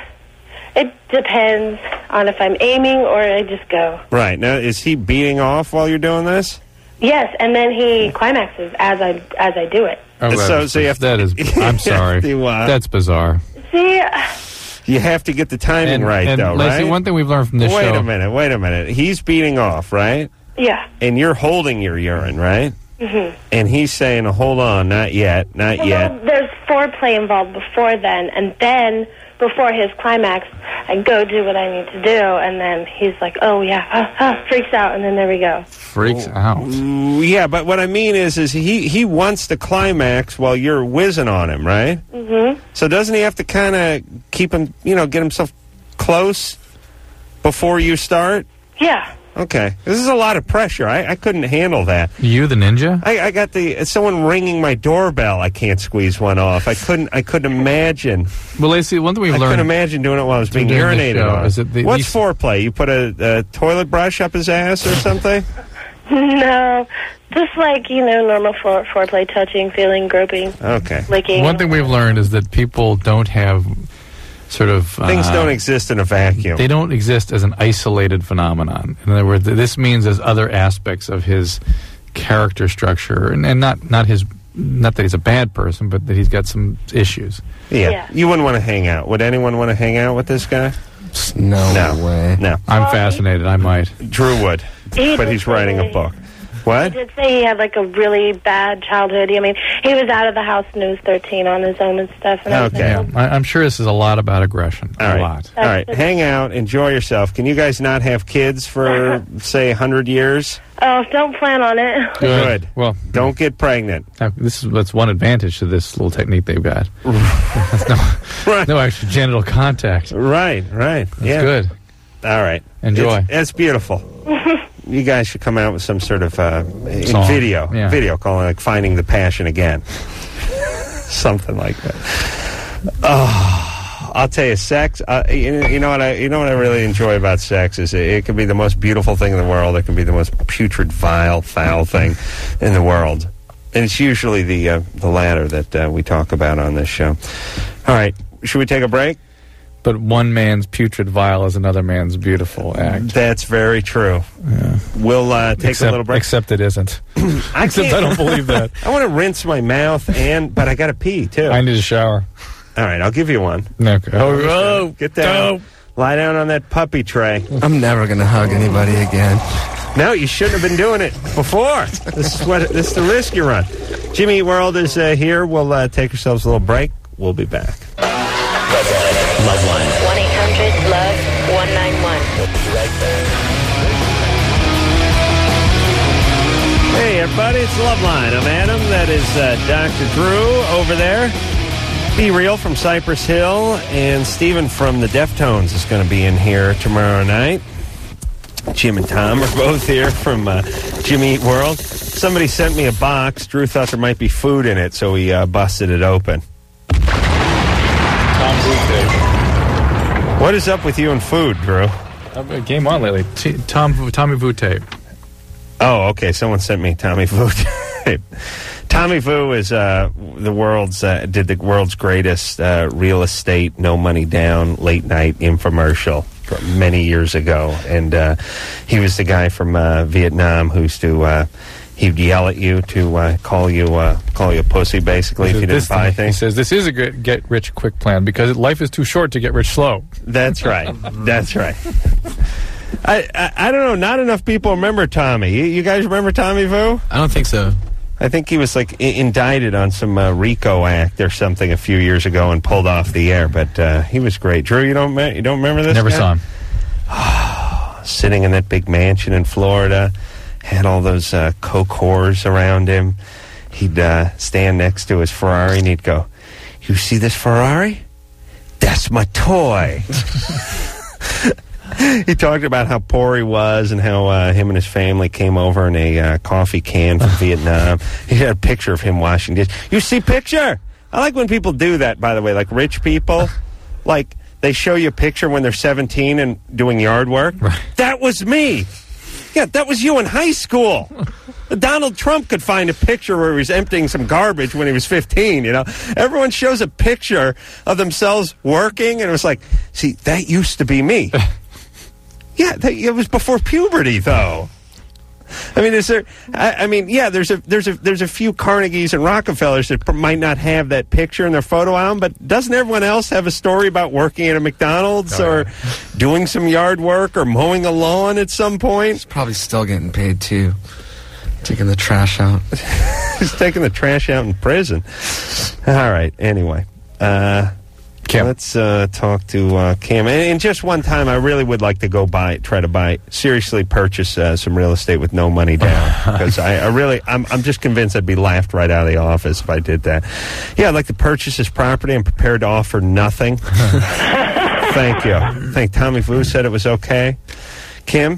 it depends on if I'm aiming or I just go. Right now, is he beating off while you're doing this? Yes, and then he climaxes as I as I do it. Oh, that So- is- so you have to- that is. I'm sorry. You, uh, That's bizarre. See, You have to get the timing And, right, and though, Lacey, right? one thing we've learned from this wait show. a minute, wait a minute. He's beating off, right? yeah. And you're holding your urine, right? Mm-hmm. And he's saying, hold on, not yet, not Well, yet. there's foreplay involved before then, and then before his climax, I go do what I need to do, and then he's like, "Oh yeah," ah, ah, freaks out, and then there we go. Freaks out. Ooh, yeah, but what I mean is, is he, he wants the climax while you're whizzing on him, right? Mm-hmm. So doesn't he have to kind of keep him, you know, get himself close before you start? Yeah. Okay. This is a lot of pressure. I, I couldn't handle that. You, the ninja? I, I got the someone ringing my doorbell. I can't squeeze one off. I couldn't. I couldn't imagine. Well, Lacey, one thing we've I learned. couldn't imagine doing it while I was being Doing the urinated show, on. is it the- What's these- foreplay? You put a, a toilet brush up his ass or something? No, just like, you know, normal fore- foreplay, touching, feeling, groping, Okay. licking. One thing we've learned is that people don't have sort of Things uh, don't exist in a vacuum. They don't exist as an isolated phenomenon. In other words, this means there's other aspects of his character structure, and, and not not his not that he's a bad person, but that he's got some issues. Yeah. Yeah. You wouldn't want to hang out. Would anyone want to hang out with this guy? No, No. way. No. I'm fascinated. I might. Drew would, He but did he's writing a say- book. He What? did say he had, like, a really bad childhood. I mean, he was out of the house when he was thirteen on his own and stuff. And I was Okay. like, Yeah, I, I'm sure this is a lot about aggression. All a right. lot. All right. Hang out. Enjoy yourself. Can you guys not have kids for, say, one hundred years? oh, don't plan on it. Good. Well, Don't get pregnant. uh, this is that's one advantage to this little technique they've got. That's no, Right. no actual genital contact. Right, right. That's yeah. good. All right. Enjoy. It's, it's beautiful. You guys should come out with some sort of uh, in Song. video, Yeah. video calling like "Finding the Passion Again," something like that. Oh, I'll tell you, sex. Uh, you, you know what I, you know what I really enjoy about sex is it, it can be the most beautiful thing in the world. It can be the most putrid, vile, foul thing in the world, and it's usually the uh, the latter that uh, we talk about on this show. All right, should we take a break? But one man's putrid vial is another man's beautiful act. That's very true. Yeah. We'll uh, take except, a little break. Except it isn't. I Except can't- I don't believe that. I want to rinse my mouth, and but I got to pee too. I need a shower. All right, I'll give you one. Okay. Oh, get down. No. Lie down on that puppy tray. I'm never going to hug anybody again. No, you shouldn't have been doing it before. This is what this is the risk you run. Jimmy Eat World is uh, here. We'll uh, take ourselves a little break. We'll be back. Loveline. one eight hundred love one nine one. We'll be right back. Hey, everybody, it's Loveline. I'm Adam. That is uh, Doctor Drew over there. Be Real from Cypress Hill. And Steven from the Deftones is going to be in here tomorrow night. Jim and Tom are both here from uh, Jimmy Eat World. Somebody sent me a box. Drew thought there might be food in it, so he uh, busted it open. Tom Vute. What is up with you and food, Drew? Uh, game on lately. T- Tom Tommy Vute. Oh, okay. Someone sent me Tommy Vute. Tommy Vu is uh, the world's uh, did the world's greatest uh, real estate, no money down, late night infomercial many years ago, and uh, he was the guy from uh, Vietnam who used to uh, he'd yell at you to uh, call you uh, call you a pussy, basically, if you didn't This buy thing- things. He says this is a good get rich quick plan because life is too short to get rich slow. That's right. That's right. I, I I don't know. Not enough people remember Tommy. You, you guys remember Tommy Vu? I don't think so. I think he was like I- indicted on some uh, RICO act or something a few years ago and pulled off the air. But uh, he was great. Drew, you don't me- you don't remember this? Never guy? saw him. Sitting in that big mansion in Florida, had all those uh, coke whores around him. He'd uh, stand next to his Ferrari and he'd go, "You see this Ferrari? That's my toy." He talked about how poor he was and how uh, him and his family came over in a uh, coffee can from Vietnam. He had a picture of him washing dishes. You see picture? I like when people do that, by the way, like rich people. Like, they show you a picture when they're seventeen and doing yard work. Right. That was me. Yeah, that was you in high school. Donald Trump could find a picture where he was emptying some garbage when he was fifteen, you know. Everyone shows a picture of themselves working, and it was like, see, that used to be me. Yeah, that, it was before puberty, though. I mean, is there? I, I mean, yeah, there's a there's a there's a few Carnegies and Rockefellers that pr- might not have that picture in their photo album, but doesn't everyone else have a story about working at a McDonald's Oh, or doing some yard work or mowing a lawn at some point? He's probably still getting paid too, taking the trash out. He's taking the trash out in prison. All right. Anyway, uh, let's uh, talk to uh, Cam. And, and just one time, I really would like to go buy, try to buy, seriously purchase uh, some real estate with no money down, because I, I really, I'm, I'm just convinced I'd be laughed right out of the office if I did that. Yeah, I'd like to purchase this property. I'm prepared to offer nothing. Thank you. I think Tommy Vu said it was okay. Kim,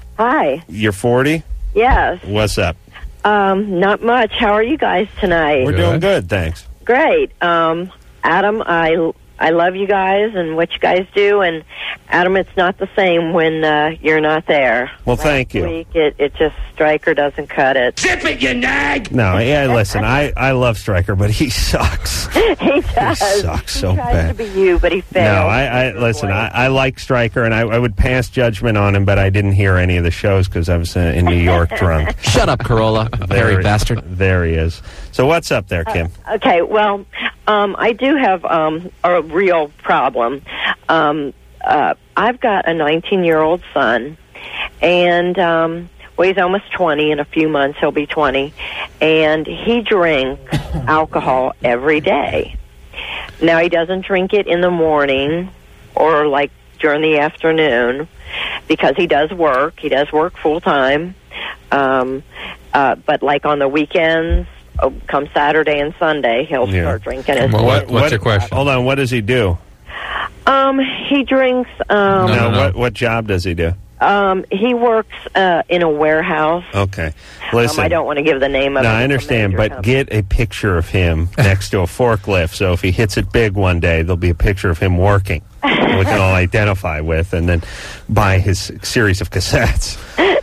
Hi. you're forty. Yes. What's up? Um, not much. How are you guys tonight? We're doing good, thanks. Great. Um, Adam, I I love you guys and what you guys do. And Adam, it's not the same when uh, you're not there. Well, thank you. Week, it, it just Stryker doesn't cut it. Zip it, you nag! No, yeah, listen, I, I love Stryker, but he sucks. he does. He sucks so he tries bad. to be you, but he fails. No, I, I listen. I, I like Stryker, and I, I would pass judgment on him, but I didn't hear any of the shows because I was uh, in New York drunk. Shut up, Corolla, hairy bastard. There he is. So what's up there, Kim? Okay, well, um, I do have um, a real problem. Um, uh, I've got a nineteen-year-old son, and um, well, he's almost twenty. In a few months, he'll be twenty, and he drinks alcohol every day. Now, he doesn't drink it in the morning or, like, during the afternoon because he does work. He does work full-time, um, uh, but, like, on the weekends, Oh, come Saturday and Sunday, he'll Yeah. start drinking it. Well, what, what's your question? Hold on. What does he do? Um, he drinks. Um, no, What, what job does he do? um, he works uh, in a warehouse. Okay. Listen. Um, I don't want to give the name of No, it. I understand, but get a picture of him next to a forklift. So if he hits it big one day, there'll be a picture of him working. We can all identify with, and then buy his series of cassettes.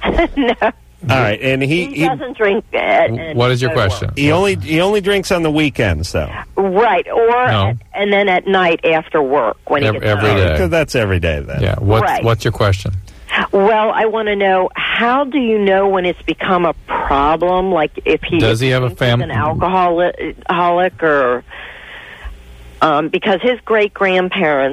no. All right, and he, He doesn't drink it. and What is your go to work. question? He only he only drinks on the weekends, though. Right, or No. and then at night after work when he Every, gets every home. day. Because that's every day, then. Yeah. What, Right. What's your question? Well, I want to know, how do you know when it's become a problem? Like if he Does he have a is fam- an alcoholic, alcoholic or um, because his great grandparents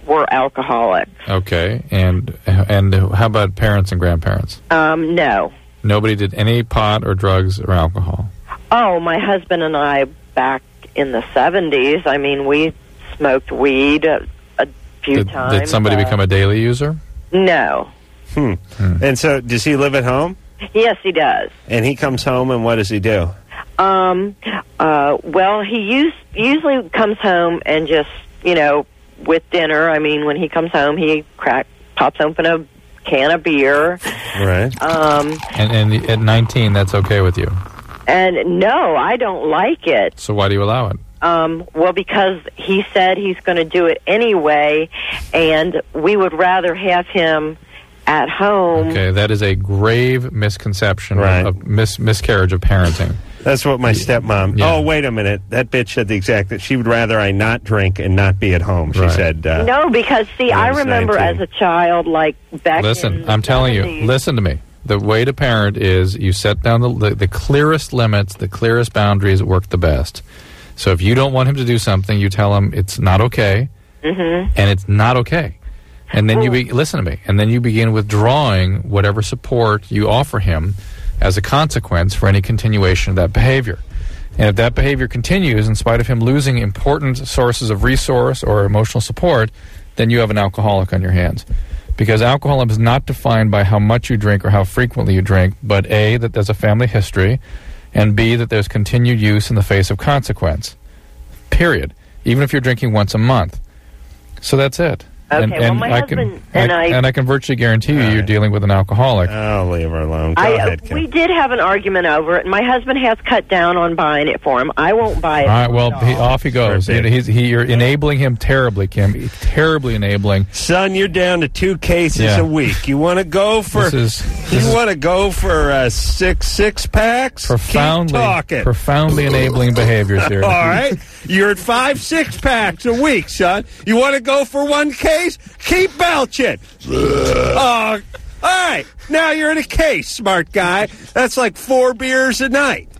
were alcoholics. Okay, and and how about parents and grandparents? Um, no. Nobody did any pot or drugs or alcohol. Oh, my husband and I back in the seventies. I mean, we smoked weed a, a few Did, times. did somebody uh, become a daily user? No. Hmm. And so, does he live at home? Yes, he does. And he comes home, and what does he do? Um, uh, well, he use, usually comes home and just, you know, with dinner. I mean, when he comes home, he crack pops open a can of beer. Right. Um, And, and at nineteen, that's okay with you. and no, I don't like it. So why do you allow it? Um, well, because he said he's going to do it anyway, and we would rather have him at home. Okay, that is a grave misconception Right. of mis- miscarriage of parenting. That's what my stepmom. Yeah. Oh, wait a minute. That bitch said the exact. That she would rather I not drink and not be at home. She Right. said. Uh, No, because see, when I was remember nineteen. as a child, like back. Listen, in the I'm telling you, seventies. listen to me. The way to parent is you set down the, the, the clearest limits, the clearest boundaries that work the best. So if you don't want him to do something, you tell him it's not okay, Mhm. and it's not okay. And then you be, listen to me, and then you begin withdrawing whatever support you offer him as a consequence for any continuation of that behavior. And if that behavior continues, in spite of him losing important sources of resource or emotional support, then you have an alcoholic on your hands. Because alcoholism is not defined by how much you drink or how frequently you drink, but A, that there's a family history, and B, that there's continued use in the face of consequence. Period. Even if you're drinking once a month. So that's it. Okay, and, well, and my I husband can, and I- and I can virtually guarantee you, you're dealing with an alcoholic. I'll leave her alone. Go I, ahead, Kim. we did have an argument over it, and my husband has cut down on buying it for him. I won't buy it. All right, well, he, off he goes. Perfect. He, he's, he, you're enabling him terribly, Kim. Terribly enabling. Son, you're down to two cases Yeah. a week. You want to go for? This is- this you is- want to go for uh, six six packs? Profoundly, Keep talking. profoundly enabling behaviors here. All right, you're at five six packs a week, son. You want to go for one case? Keep belching. uh, all right, now you're in a case, smart guy. That's like four beers a night.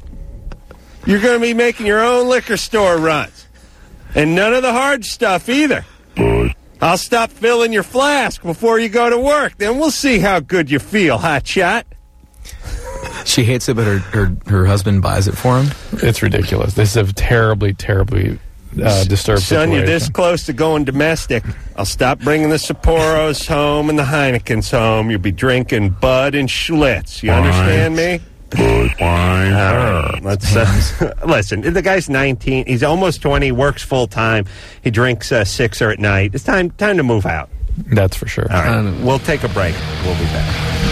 You're going to be making your own liquor store runs, and none of the hard stuff either. I'll stop filling your flask before you go to work. Then we'll see how good you feel, hot shot. She hates it, but her, her, her husband buys it for him. It's ridiculous. This is a terribly, terribly uh, disturbed Son, situation. you're this close to going domestic. I'll stop bringing the Sapporos home and the Heinekens home. You'll be drinking Bud and Schlitz. You understand me? Bud wine. All right. Let's uh, listen. The guy's nineteen. He's almost twenty. Works full time. He drinks uh, sixer at night. It's time time to move out. That's for sure. All right. We'll take a break. We'll be back.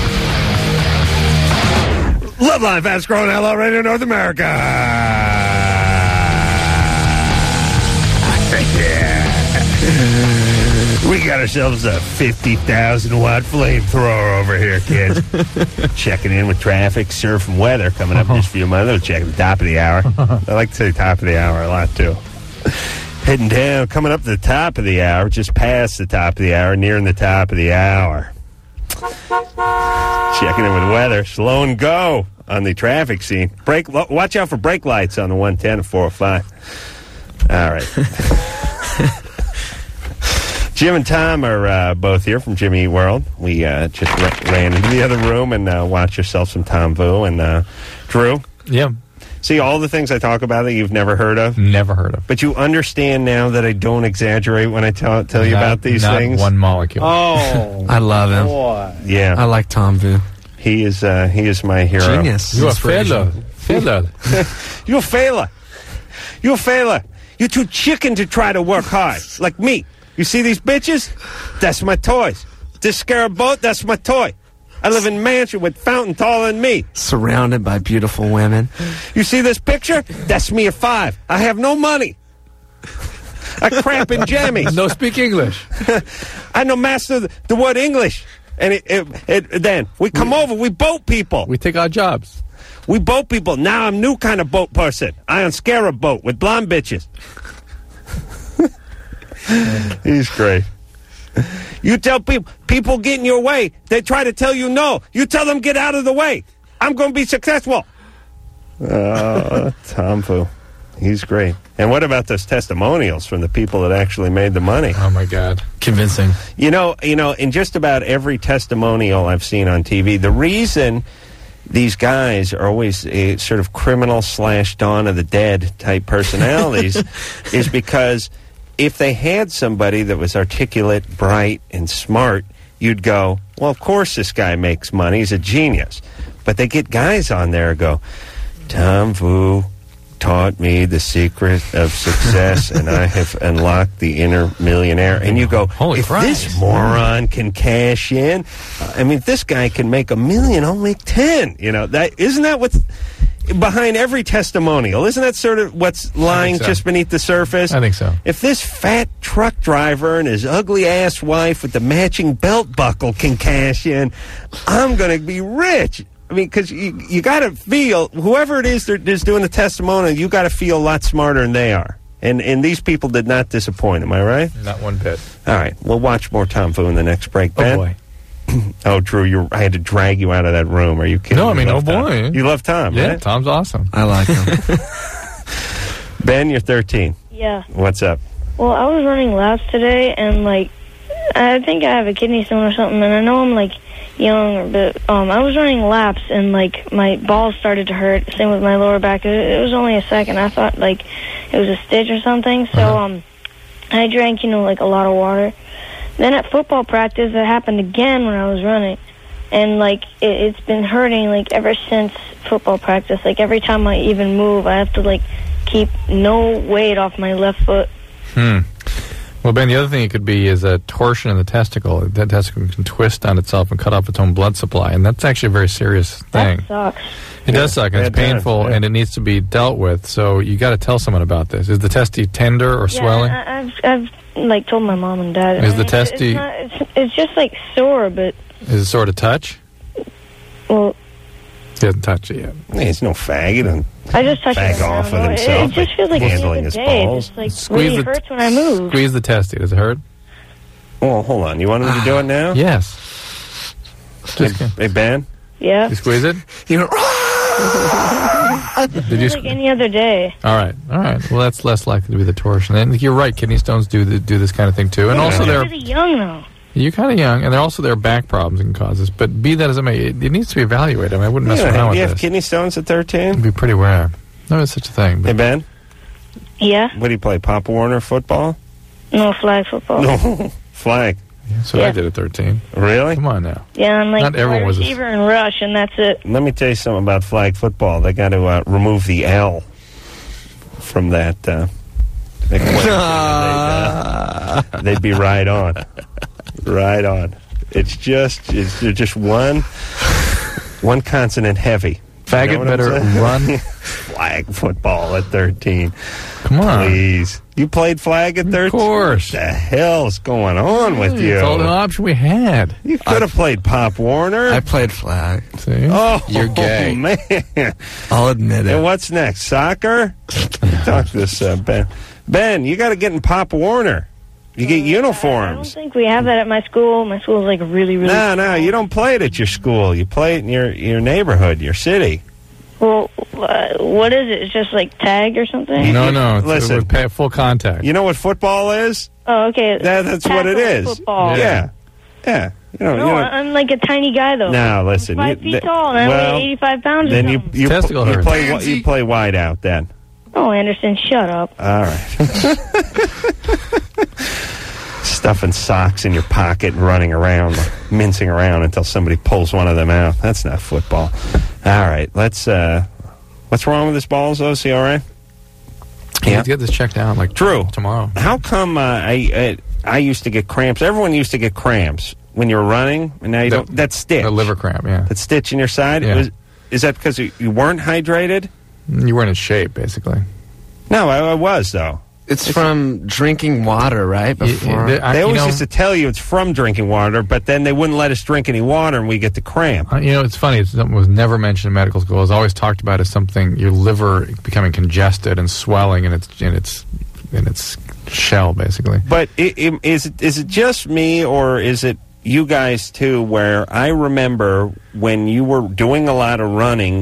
Love Line, fast growing L L Radio North America. Yeah. We got ourselves a fifty thousand watt flamethrower over here, kids. Checking in with traffic, surfing weather coming up in just a few months. We'll check at the top of the hour. I like to say top of the hour a lot, too. Heading down, coming up to the top of the hour, just past the top of the hour, nearing the top of the hour. Checking in with weather. Slow and go on the traffic scene. Brake. Watch out for brake lights on the one ten and four oh five. All right. Jim and Tom are uh, both here from Jimmy Eat World. We uh, just ra- ran into the other room and uh, watched yourself some Tom Vu. And uh, Drew? Yeah. See, all the things I talk about that you've never heard of? Never heard of. But you understand now that I don't exaggerate when I tell, tell you Not- about these not things? one molecule. Oh. I love him. Boy. Yeah. I like Tom Vu. He is uh, he is my hero. Genius. You're a Inspiration. failure. Failure. You're a failure. You're a failure. You're too chicken to try to work hard. Like me. You see these bitches? That's my toys. This scarab boat, that's my toy. I live in a mansion with fountain taller than me. Surrounded by beautiful women. You see this picture? That's me at five. I have no money. I crap in jammies. No speak English. I know master the, the word English. And it, it, it, then we come over, we boat people. We take our jobs. We boat people. Now I'm new kind of boat person. I on scarab boat with blonde bitches. He's great. You tell people, people get in your way. They try to tell you no. You tell them get out of the way. I'm going to be successful. Uh, Tom Fu. He's great. And what about those testimonials from the people that actually made the money? Oh, my God. Convincing. You know, you know, in just about every testimonial I've seen on T V, the reason these guys are always uh, sort of criminal slash Dawn of the Dead type personalities is because if they had somebody that was articulate, bright, and smart, you'd go, well, of course this guy makes money. He's a genius. But they get guys on there who go, Tom Vu taught me the secret of success, and I have unlocked the inner millionaire. And you go, Holy if Christ. this moron can cash in, uh, I mean, if this guy can make a million, I'll make ten. You know, that isn't that what's behind every testimonial? Isn't that sort of what's lying so. just beneath the surface? I think so. If this fat truck driver and his ugly-ass wife with the matching belt buckle can cash in, I'm going to be rich. I mean, because you, you got to feel, whoever it is that is doing the testimonial, you got to feel a lot smarter than they are. And and these people did not disappoint, am I right? Not one bit. All right, we'll watch more Tom Fu in the next break. Oh, Ben? boy. Oh, Drew, you I had to drag you out of that room. Are you kidding? No, I You mean, oh, love Tom. boy. You love Tom, Yeah, right? Tom's awesome. I like him. Ben, you're thirteen. Yeah. What's up? Well, I was running laps today, and, like, I think I have a kidney stone or something, and I know I'm, like, young, but um, I was running laps, and, like, my balls started to hurt. Same with my lower back. It, it was only a second. I thought, like, it was a stitch or something. So Uh-huh. um, I drank, you know, like, a lot of water. Then at football practice, it happened again when I was running. And, like, it, it's been hurting, like, ever since football practice. Like, every time I even move, I have to, like, keep no weight off my left foot. Hmm. Well, Ben, the other thing it could be is a torsion in the testicle. That testicle can twist on itself and cut off its own blood supply, and that's actually a very serious thing. That sucks. It does suck, and Yeah, it's it does, painful, yeah. and it needs to be dealt with. So you got to tell someone about this. Is the testy tender or Yeah, swelling? I, I've, I've, like, told my mom and dad. Is the It's- testy- It's, not, it's, it's just, like, sore, but, Is it sort of touch? well, He hasn't touched it yet. Hey, he's no fag. He doesn't I just touch bag it. I off don't of know. It- himself It, just by feels like handling any his other day. balls. It just, like, Squeeze really the- hurts when I move. Squeeze the testy. Does it hurt? Oh, hold on. You want him to do it now? Yes. Hey, hey, Ben? Yeah. You squeeze it? You Did you? It's like any other day. All right, all right. Well, that's less likely to be the torsion. And you're right, kidney stones do the, do this kind of thing too. And also, I'm they're really young, though. you're kind of young, and there also there are back problems that can cause this. But be that as it may, it, it needs to be evaluated. I mean, I wouldn't mess Yeah, around do with you have this. kidney stones at It'd thirteen? be pretty rare. No, it's such a thing. Hey, But Ben? Yeah. What do you play, Pop Warner football? No flag football. No, flag. that's what I Yeah. did at thirteen. Really? Come on now. Yeah, I'm like Not everyone wide was a- receiver and rush, and that's it. Let me tell you something about flag football. They got to uh, remove the L from that. Uh, equation, and they'd, uh, they'd be right on, right on. It's just it's they're just one one consonant heavy. Faggot You know what I'm better saying? run. Flag football at thirteen. Come on. Please. You played flag at thirteen? Of course. What the hell's going on with you? It's all the option we had. You could have played Pop Warner. I played flag. See? oh, You're gay. man. I'll admit And it. what's next? Soccer? Talk to this, uh, Ben. Ben, you got to get in Pop Warner. You get I don't uniforms. think we have that at my school. My school's like really, really. No, no, you don't play it at your school. You play it in your, your neighborhood, your city. Well, uh, what is it? It's just like tag or something. No, no. It's, Listen. with pa- full contact. You know what football is? Oh, okay. That, that's what it Tackle is. Football. Yeah. Yeah. You know, No, you know, I'm like a tiny guy though. no, listen. I'm five you, feet th- tall, and I well, weigh eighty-five pounds. Then or you something. you, Testicle you hurt. play wi- you play wide out then. Oh, Anderson, shut up. All right. Stuffing socks in your pocket and running around, mincing around until somebody pulls one of them out. That's not football. All right, let's. Uh, what's wrong with this balls, though? Is he all right? You Yeah. need to get this checked out like Drew. tomorrow. How come uh, I, I I used to get cramps? Everyone used to get cramps when you were running, and now you The- don't. That stitch, A liver cramp, yeah. that stitch in your side. Yeah. Was, is that because you, you weren't hydrated? You weren't in shape, basically. No, I, I was though. It's from drinking water, right? Before. I- They you always know- used to tell you it's from drinking water, but then they wouldn't let us drink any water, and we get the cramp. Uh, you know, it's funny. It's something was never mentioned in medical school. It's always talked about as something your liver becoming congested and swelling in its in its in its shell, basically. But i i is it is it just me, or is it you guys too? Where I remember when you were doing a lot of running,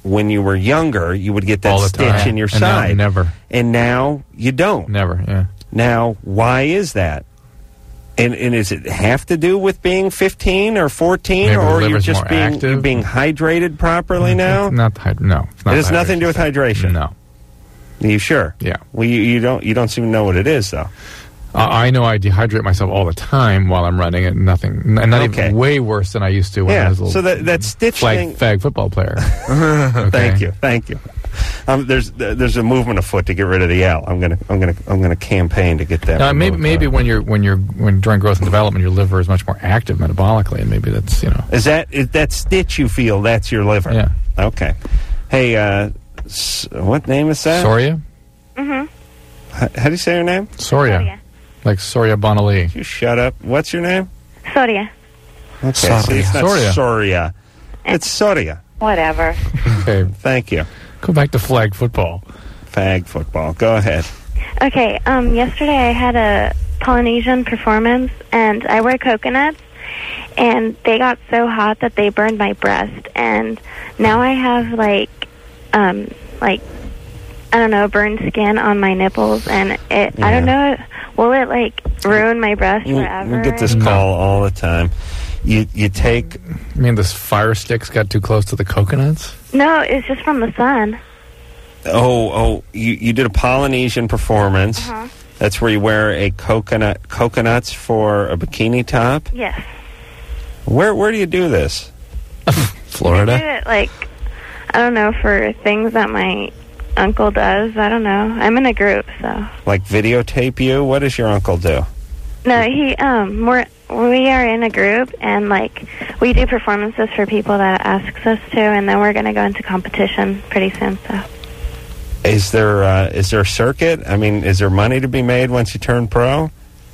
when you were younger, you would get that All the stitch time. in your And now side. never. And now you don't. Never, yeah. Now, why is that? And, and does it have to do with being fifteen or fourteen, Maybe the or you're liver's just more being active. you're being hydrated properly now? Not the hyd- no. It's not It has the nothing to do with hydration. No. Are you sure? Yeah. Well, you, you don't you don't seem to know what it is, though. Uh, I know I dehydrate myself all the time while I'm running, and nothing, and not Okay. even way worse than I used to when I Yeah. was a little So that that stitch flag, thing. fag football player. Okay. Thank you, thank you. Um, there's there's a movement afoot to get rid of the L. I'm gonna I'm gonna I'm gonna campaign to get that. Now, maybe removed. maybe when you're when you're when during growth and development, your liver is much more active metabolically, and maybe that's you know. Is that is that stitch you feel? That's your liver. Yeah. Okay. Hey, uh, s- what name is that? Soria? Mm-hmm. H- how do you say your name? Soria. Soria. Like Soria Bonali. You shut up. What's your name? Soria. Okay, see, it's not Soria. Soria. It's Soria. Whatever. Okay. Thank you. Go back to flag football. Fag football. Go ahead. Okay, um, yesterday I had a Polynesian performance, and I wear coconuts, and they got so hot that they burned my breast, and now I have, like, um, like, I don't know, burned skin on my nipples, and it, I don't know, will it, like, ruin my breast We, forever? we get this call all the time. You you take. I mean, this fire sticks got too close to the coconuts. No, it's just from the sun. Oh oh, you you did a Polynesian performance. Uh-huh. That's where you wear a coconut coconuts for a bikini top. Yes. Where where do you do this? I do Florida. it, like, I don't know, for things that my uncle does. I don't know. I'm in a group, so. Like videotape you? What does your uncle do? No, he, um, we're, we are in a group, and, like, we do performances for people that asks us to, and then we're going to go into competition pretty soon, so. Is there uh, is there a circuit? I mean, is there money to be made once you turn pro?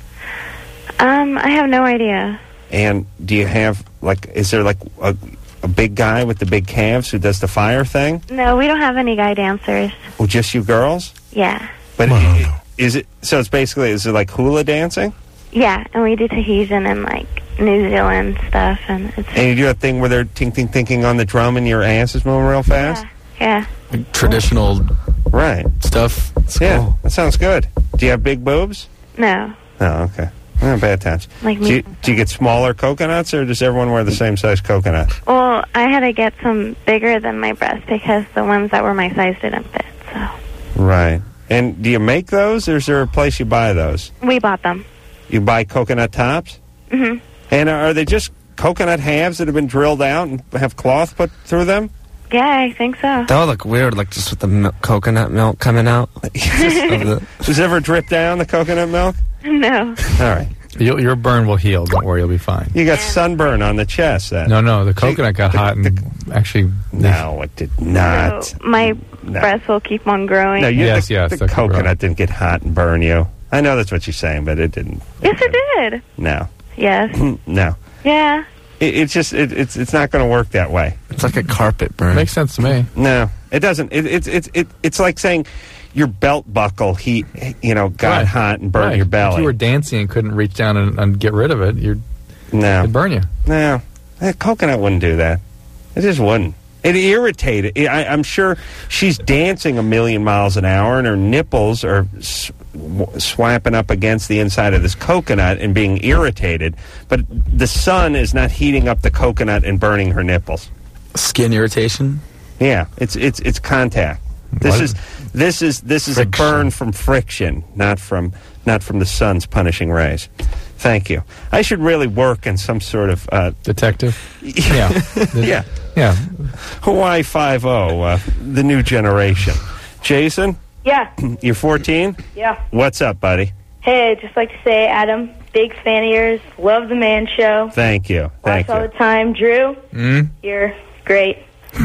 Um, I have no idea. And do you have, like, is there, like, a, a big guy with the big calves who does the fire thing? No, we don't have any guy dancers. Well, just you girls? Yeah. But i- is it, so it's basically, is it like hula dancing? Yeah, and we do Tahitian and, like, New Zealand stuff, and it's, And you do a thing where they're ting ting thinking on the drum and your ass is moving real fast? yeah. Traditional right stuff. It's Yeah, cool. that sounds good. Do you have big boobs? No. Oh, okay. Oh, bad times. Like do, you, me. do you get smaller coconuts, or does everyone wear the same size coconut? Well, I had to get some bigger than my breast because the ones that were my size didn't fit, so. Right. And do you make those, or is there a place you buy those? We bought them. You buy coconut tops? hmm And are they just coconut halves that have been drilled out and have cloth put through them? Yeah, I think so. That would look weird, like just with the mil- coconut milk coming out. Of the- Does it ever drip down, the coconut milk? No. All right. Your, your burn will heal. Don't worry, you'll be fine. You got sunburn on the chest, then. No, no, the coconut got hot and actually. No, it did not. So my No. breast will keep on growing. No, you, Yes, the, yes, the that can coconut grow. didn't get hot and burn you. I know that's what you're saying, but it didn't. Yes, it did. No. Yes. No. Yeah. It, it's just, it, it's it's not going to work that way. It's like a carpet burn. Makes sense to me. No, it doesn't. It, it's it's it, it's like saying your belt buckle heat, you know, got Right. hot and burned Right. your If belly. you were dancing and couldn't reach down and, and get rid of it, you're, no, it'd burn you. no, that coconut wouldn't do that. It just wouldn't. It irritated. It, I, I'm sure she's dancing a million miles an hour, and her nipples are sw- swapping up against the inside of this coconut and being irritated. But the sun is not heating up the coconut and burning her nipples. Skin irritation. Yeah, it's it's it's contact. This What? is this is this is a burn from friction, not from not from the sun's punishing rays. Thank you. I should really work in some sort of uh, detective. Yeah, yeah, yeah. Hawaii Five O, uh, the new generation. Jason, Yeah, you're fourteen. yeah. What's up, buddy? Hey, I'd just like to say, Adam, big fan of yours. Love the Man Show. Thank you. Thank Watch all you. the time. Drew, Mm? you're great.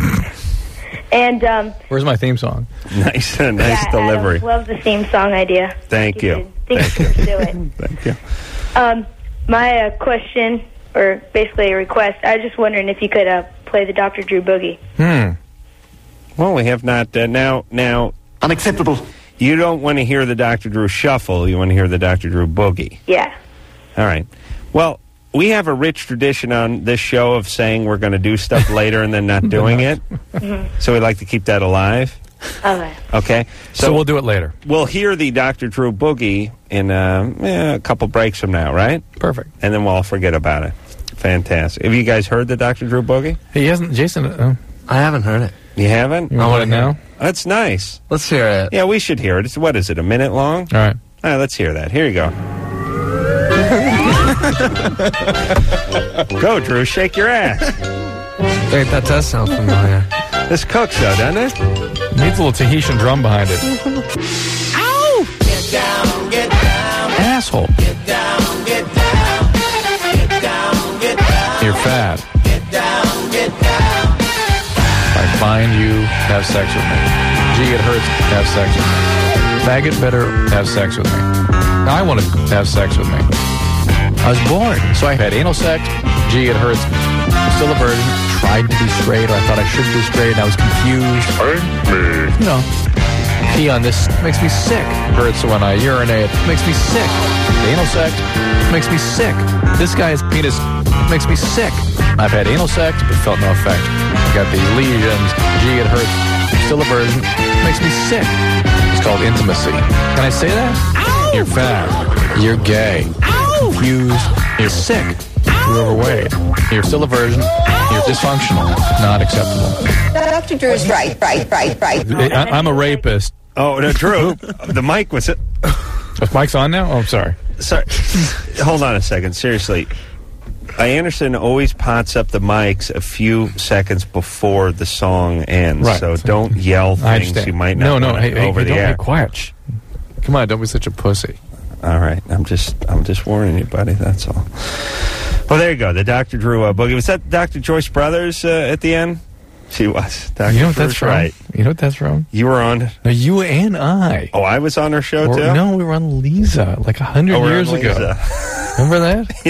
and, um, Where's my theme song? Nice, nice yeah, delivery. Adam, love the theme song idea. Thank you. Think you should pursue it. Thank you. Um, my uh, question, or basically a request, I was just wondering if you could uh, play the Doctor Drew Boogie. Hmm. Well, we have not uh, now. Now, unacceptable. You don't want to hear the Doctor Drew Shuffle. You want to hear the Doctor Drew Boogie. Yeah. All right. Well, we have a rich tradition on this show of saying we're going to do stuff later and then not doing it. Mhm. So we like to keep that alive. Okay. Okay? So we'll do it later. We'll hear the Doctor Drew Boogie in uh, eh, a couple breaks from now, right? Perfect. And then we'll all forget about it. Fantastic. Have you guys heard the Doctor Drew Boogie? He hasn't, Jason. Uh, I haven't heard it. You haven't? You want it now? That's nice. Let's hear it. Yeah, we should hear it. It's, what is it, a minute long? All right. All right, let's hear that. Here you go. Go, Drew. Shake your ass. Wait, that does sound familiar. This cooks, though, doesn't it? Needs a little Tahitian drum behind it. Ow! Get down, get down. Asshole. Get down, get down. Get down, get down. You're fat. Get down, get down. If I find you, have sex with me. Gee, it hurts. Have sex with me. Faggot, better have sex with me. I want to have sex with me. I was bored, so I had anal sex. Gee, it hurts. I'm still a virgin. Tried to be straight, or I thought I should be straight, and I was confused. You know, pee on this makes me sick. Hurts when I urinate. Makes me sick. Anal sex makes me sick. This guy's penis makes me sick. I've had anal sex, but felt no effect. I got these lesions. Gee, it hurts. I'm still a virgin. Makes me sick. It's called intimacy. Can I say that? Ow! You're fat. You're gay. Ow! Confused. You're sick. You're overweight. You're still a virgin. You're dysfunctional. Not acceptable. Doctor Drew is right, right, right, right. I, I'm a rapist. Oh, no, Drew. The mic was... It. The mic's on now? Oh, I'm sorry. Sorry. Hold on a second. Seriously. Anderson always pots up the mics a few seconds before the song ends. Right. So don't yell things you might not No, no. want Hey, hey, over hey, the don't air. be quiet. Shh. Come on, don't be such a pussy. All right. I'm just I'm just warning you, buddy. That's all. Well, there you go. The Doctor Drew uh, Boogie. Was that Doctor Joyce Brothers uh, at the end? She was. Doctor You know what Drew's that's from? right. You know what that's from? You were on... No, you and I. Oh, I was on her show, Or- too? No, we were on Lisa like a hundred Oh, we're years on ago. Lisa. Remember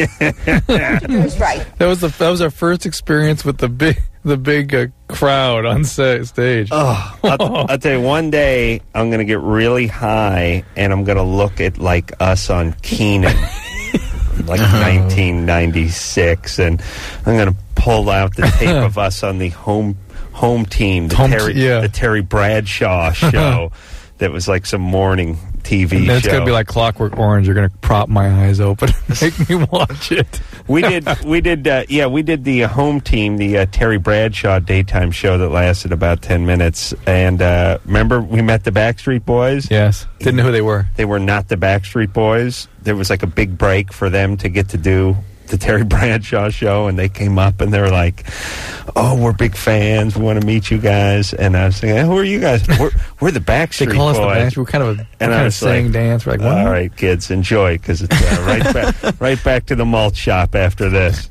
that? That's right. That was the that was our first experience with the big the big uh, crowd on sa- stage. Oh, I'll, I'll tell you, one day I'm going to get really high and I'm going to look at like us on Keenan, like nineteen ninety-six, and I'm going to pull out the tape of us on the home home team, the Home Terry t- yeah. the Terry Bradshaw show. That was like some morning T V And then it's show. gonna be like Clockwork Orange. You're gonna prop my eyes open, and make me watch it. We did, we did, uh, yeah, we did the uh, home team, the uh, Terry Bradshaw daytime show that lasted about ten minutes. And uh, remember, we met the Backstreet Boys. Yes, didn't know who they were. They were not the Backstreet Boys. There was like a big break for them to get to do the Terry Bradshaw show, and they came up and they were like, "Oh, we're big fans. We want to meet you guys." And I was thinking, "Who are you guys?" We're, we're the Backstreet They call us Boys. the Backstreet. We're kind of a we're And I kind of was sing like, dance. We're like, what? all right, kids, enjoy, because it's uh, right back, right back to the malt shop after this.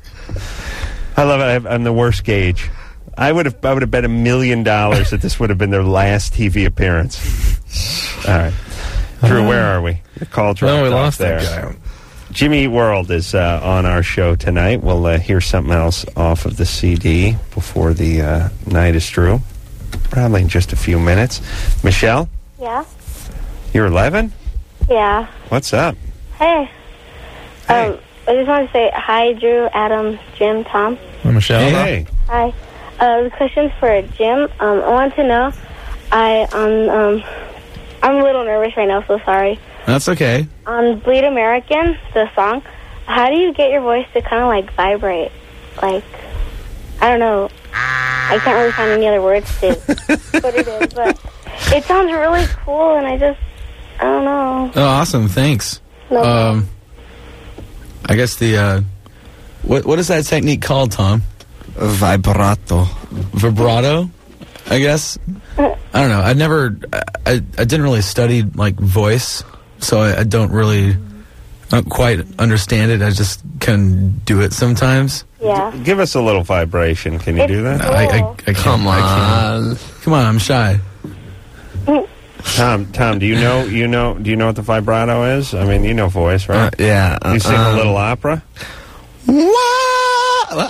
I love it. I have, I'm the worst gauge. I would have, I would have bet a million dollars that this would have been their last T V appearance. All right, Drew, where are we? The call dropped No, we off lost there. that guy. Jimmy Eat World is uh, on our show tonight. We'll uh, hear something else off of the C D before the uh, night is through. Probably in just a few minutes. Michelle, Yeah? you're eleven? Yeah. What's up? Hey. Um, I just want to say hi, Drew, Adam, Jim, Tom. Well, Michelle. Hey. Hi. Uh, the question's for Jim. Um, I want to know, I, um, um, I'm a little nervous right now, so sorry. That's okay. On Bleed American, the song, how do you get your voice to kind of like vibrate? Like, I don't know. I can't really find any other words to put it in, but it sounds really cool, and I just, I don't know. Oh, awesome. Thanks. No um, I guess the, uh, what what is that technique called, Tom? Vibrato. Vibrato, I guess? I don't know. I never, I, I didn't really study, like, voice, so I, I don't really, I don't quite understand it. I just can do it sometimes. Yeah. Give us a little vibration. Can you do that? I, I, I can't, Come I on. can't. Come on, I'm shy. Tom, Tom, do you know you know do you know what the vibrato is? I mean, you know voice, right? Uh, yeah. you sing um, a little opera? What?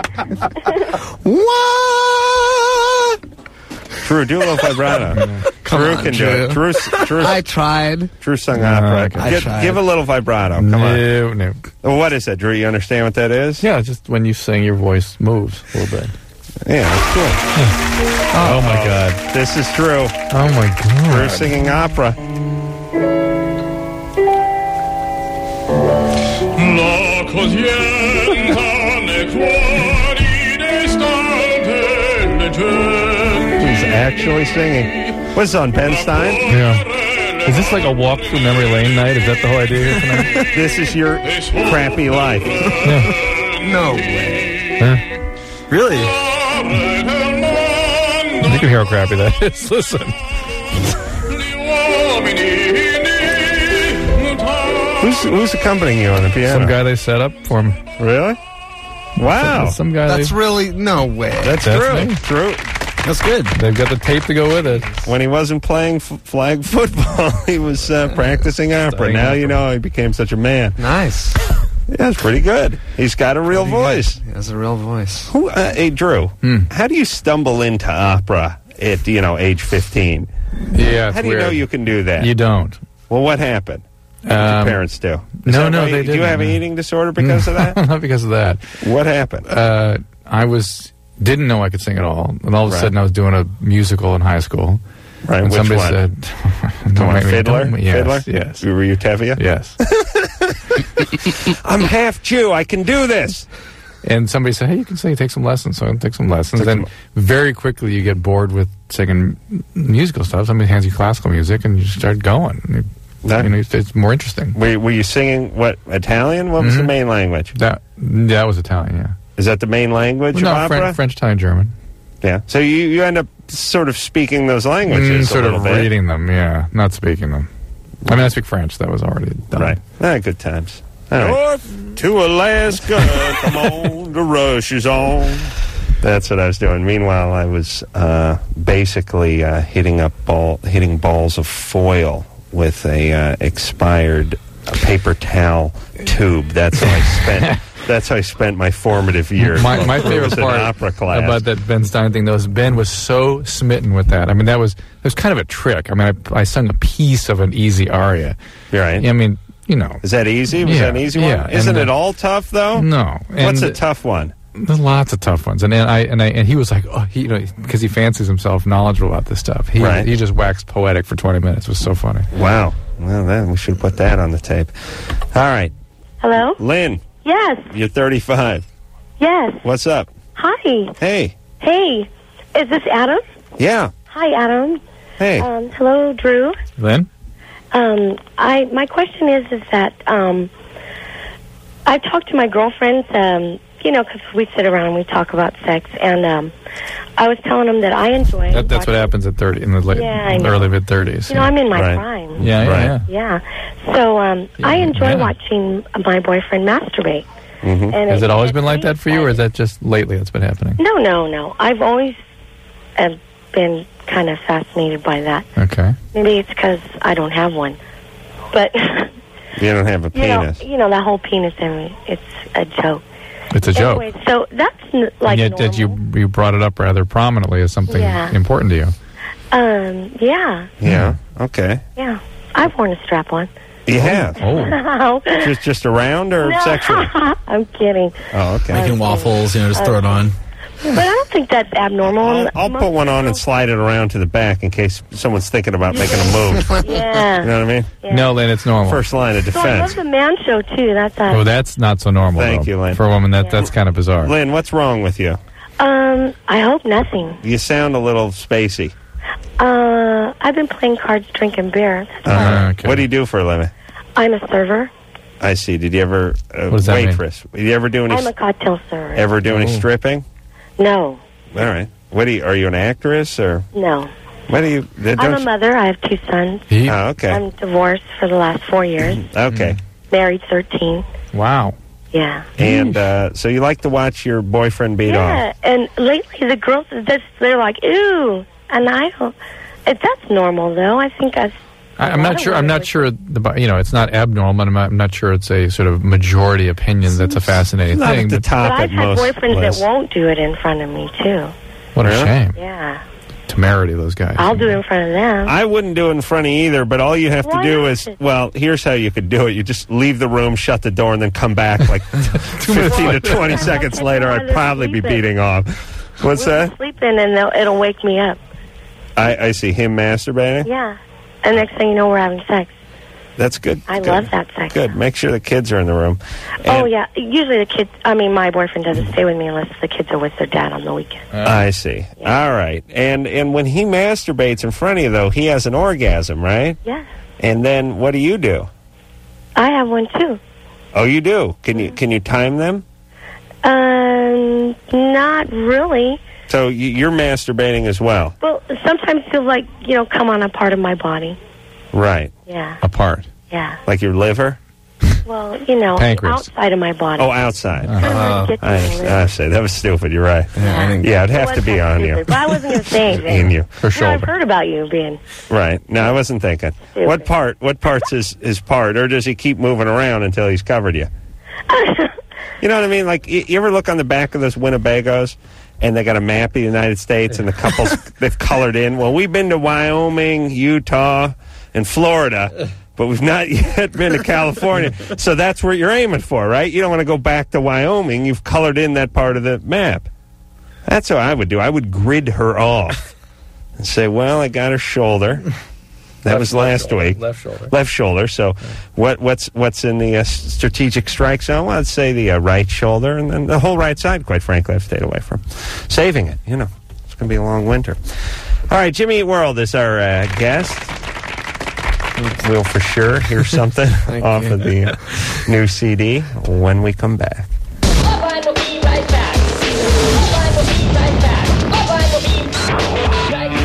What? Drew, do a little vibrato. Come Drew on, can Drew. do it. Drew, Drew, I tried. Drew sung No, opera. okay. I Give, tried. give a little vibrato. Come on. No, no. Well, what is that, Drew? You understand what that is? Yeah, just when you sing, your voice moves a little bit. Yeah, that's cool. Oh, my God. This is Drew. Oh, my God. Drew singing opera. La cosienta nei cuori dei stante leggenti. He's actually singing. What's on, Ben Stein? Yeah. Is this like a walk through memory lane night? Is that the whole idea here tonight? This is your crappy life. Yeah. No way. Huh? Really? You can hear how crappy that is. Listen. Who's who's accompanying you on the piano? Some guy they set up for him. Really? Wow. Some, some guy. That's they, really no way. That's, That's true. me. True. That's good. They've got the tape to go with it. When he wasn't playing f- flag football, he was uh, practicing opera. Studying Now opera. you know he became such a man. Nice. Yeah, it's pretty good. He's got a real voice. He has a real voice. Who? Uh, hey, Drew. Hmm. How do you stumble into opera at you know age fifteen? Yeah, it's How do you weird. know you can do that? You don't. Well, what happened? What did your Um, parents do? Is no, that no, why they you, Do you didn't, have an no. eating disorder because of that? Not because of that. What happened? Uh, I was didn't know I could sing at all, and all of a Right. sudden I was doing a musical in high school. Right, and which somebody one? said, Come "Don't on, make me." Fiddler? Don't, yes, Fiddler? yes, Were you Tevye? yes. I'm half Jew. I can do this. And somebody said, "Hey, you can sing. Take some lessons." So I take some lessons. Then very quickly you get bored with singing m- musical stuff. Somebody hands you classical music, and you start going. You, That- you know, it's, it's more interesting. Were, were you singing what Italian? What was the Mhm. main language? That that was Italian. Yeah. Is that the main language no, of opera? French, French, Italian, German. Yeah. So you, you end up sort of speaking those languages, Mm, a sort little of bit. reading them. Yeah, not speaking them. I mean, I speak French. That was already done. Right. Ah, good times. All right. North to Alaska, come on, the rush is on. That's what I was doing. Meanwhile, I was uh, basically uh, hitting up ball, hitting balls of foil with a uh, expired uh, paper towel tube. That's how I spent. That's how I spent my formative years. My, my before it favorite was an part opera class. about that Ben Stein thing, though, is Ben was so smitten with that. I mean, that was it was kind of a trick. I mean, I, I sung a piece of an easy aria. You're right. I mean, you know, Is that easy? Was Yeah, that an easy one? yeah, Isn't and, it uh, all tough though? no. What's And- a tough one? There's lots of tough ones, and, and I and I and he was like, oh, he, you know, because he fancies himself knowledgeable about this stuff. He Right. he just waxed poetic for twenty minutes. It was so funny. Wow. Well, then we should put that on the tape. All right, Hello? Lynn, Yes. you're thirty-five. Yes. What's up? Hi. Hey. Hey. Is this Adam? Yeah. Hi, Adam. Hey. Um, hello, Drew. Lynn? Um, I my question is is that um, I've talked to my girlfriends, um, you know, because we sit around and we talk about sex, and um, I was telling them that I enjoy. That, that's what happens at thirty in the late, Yeah, I know. early mid thirties. You know, I'm in my Right. prime. Yeah, yeah, Right. yeah. Yeah. So um, I enjoy yeah. watching my boyfriend masturbate. Mm-hmm. And Has it always gets been like me that for you, or is excited. that just lately that's been happening? No, no, no. I've always uh, been kind of fascinated by that. Okay. Maybe it's because I don't have one. But, You don't have a you know, penis. you know, that whole penis thing, it's a joke. It's a joke. Anyway, so that's n- like and yet normal. that you you brought it up rather prominently as something Yeah. important to you. Um, yeah, Yeah. Okay. yeah. I've worn a strap-on. You have. Oh. Just just around or No. sexually? I'm kidding. Oh, okay. Making waffles, you know, just throw it on. But I don't think that's abnormal. I'll, I'll put one on and slide it around to the back in case someone's thinking about making a move. Yeah. You know what I mean? Yeah. No, Lynn, it's normal. First line of So I love defense. the man show, too. That's uh, Oh, that's not so normal. Thank though. you, Lynn. For a woman, that that's kind of bizarre. Lynn, what's wrong with you? Um, I hope nothing. You sound a little spacey. Uh, I've been playing cards, drinking beer. Uh-huh. okay. What do you do for a living? I'm a server. I see. Did you ever uh, What does that mean? waitress? Did you ever do any I'm a cocktail server. ever do any Oh. stripping? No, All right. What do you? Are you an actress or no. what do you? Don't I'm a you- mother. I have two sons. He- Oh, okay. I'm divorced for the last four years. Okay. Married thirteen. wow. Yeah. And uh, so you like to watch your boyfriend beat Yeah, off? and lately the girls, just, they're like, ooh, and I don't. It, that's normal, though. I think that's. I, I'm not sure. I'm not sure. The, you know, it's not abnormal. I'm not, I'm not sure it's a sort of majority opinion that's a fascinating Not thing. at the But top But at I've had most. boyfriends lists. that won't do it in front of me, too. what a Really? shame. Yeah. temerity, those guys. I'll do it in front of them. I wouldn't do it in front of either, but all you have Why to do not? is, well, here's how you could do it. You just leave the room, shut the door, and then come back like fifteen to twenty seconds later. I'd probably be beating off. What's We'll that? sleep in and they'll, it'll wake me up. I, I see him masturbating. Yeah. And next thing you know, we're having sex. That's good. I Good. love that sex. Good. Make sure the kids are in the room. Oh, yeah. Usually the kids, I mean, my boyfriend doesn't stay with me unless the kids are with their dad on the weekend. I see. All right. And and when he masturbates in front of you, though, he has an orgasm, right? Yes. And then what do you do? I have one, too. Oh, you do? Can you can you time them? Um, not really. So you, you're masturbating as well, Well, sometimes he'll, like, you know, come on a part of my body. right? Yeah. A part, Yeah. like your liver. Well, you know, Pancreas. outside of my body. Oh, outside. Uh, Get to I, the liver. I see. That was stupid. You're right. Yeah. Yeah, it'd It have was to be kinda on stupid, you. But I wasn't going to say anything. In you. Her No, I've shoulder. heard about you being... Right. No, I wasn't thinking. Stupid. What part? What part's his his part, or does he keep moving around until he's covered you? You know what I mean? Like, you, you ever look on the back of those Winnebagos, and they got a map of the United States, and the couples they've colored in. Well, we've been to Wyoming, Utah, and Florida, but we've not yet been to California. So that's where you're aiming for, right? You don't want to go back to Wyoming. You've colored in that part of the map. That's what I would do. I would grid her off and say, well, I got her shoulder. That Left- was left last shoulder. week. Left shoulder. Left shoulder. So, what what's what's in the uh, strategic strike zone? Well, I'd say the uh, right shoulder, and then the whole right side. Quite frankly, I've stayed away from saving it. You know, it's going to be a long winter. All right, Jimmy Eat World is our uh, guest. We'll for sure hear something off of the uh, new C D when we come back. Bye-bye, we'll be right back. Bye-bye, we'll be right back. Bye-bye, we'll be right back.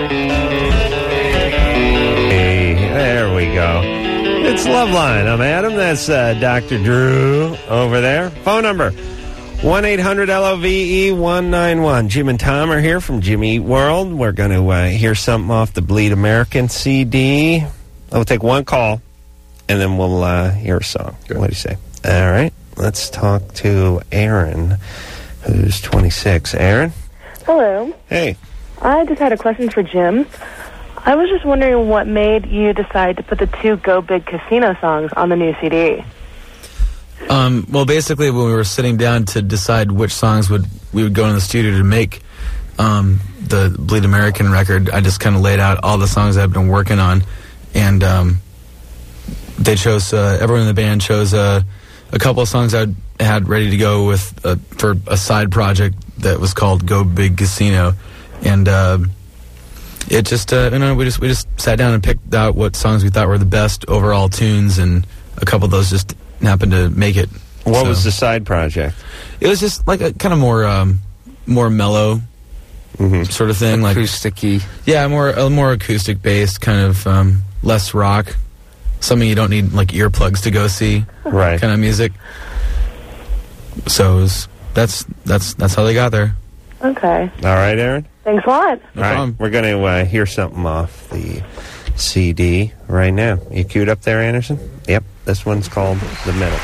Hey, there we go. It's Loveline. I'm Adam. That's uh, Doctor Drew over there. Phone number one eight hundred L O V E one nine one. Jim and Tom are here from Jimmy Eat World. We're going to uh, hear something off the Bleed American C D. I'll take one call, and then we'll uh, hear a song. What do you say? All right. Let's talk to Aaron, who's twenty-six. Aaron? Hello. Hey. I just had a question for Jim. I was just wondering what made you decide to put the two Go Big Casino songs on the new C D. Um, well, basically, when we were sitting down to decide which songs would we would go in the studio to make um, the Bleed American record, I just kind of laid out all the songs I've been working on, and um, they chose. Uh, everyone in the band chose uh, a couple of songs I had ready to go with uh, for a side project that was called Go Big Casino, and uh, it just uh, you know we just we just sat down and picked out what songs we thought were the best overall tunes, and a couple of those just happened to make it. What So- was the side project? It was just like a kind of more um, more mellow sort of thing, like acousticy. Yeah, more a more acoustic based, kind of um, less rock. Something you don't need like earplugs to go see, right? Kind of music. So it was, that's that's that's how they got there. Okay. All right, Aaron? Thanks a lot. All right, we're going to uh, hear something off the C D right now. You queued up there, Anderson? Yep, this one's called The Middle.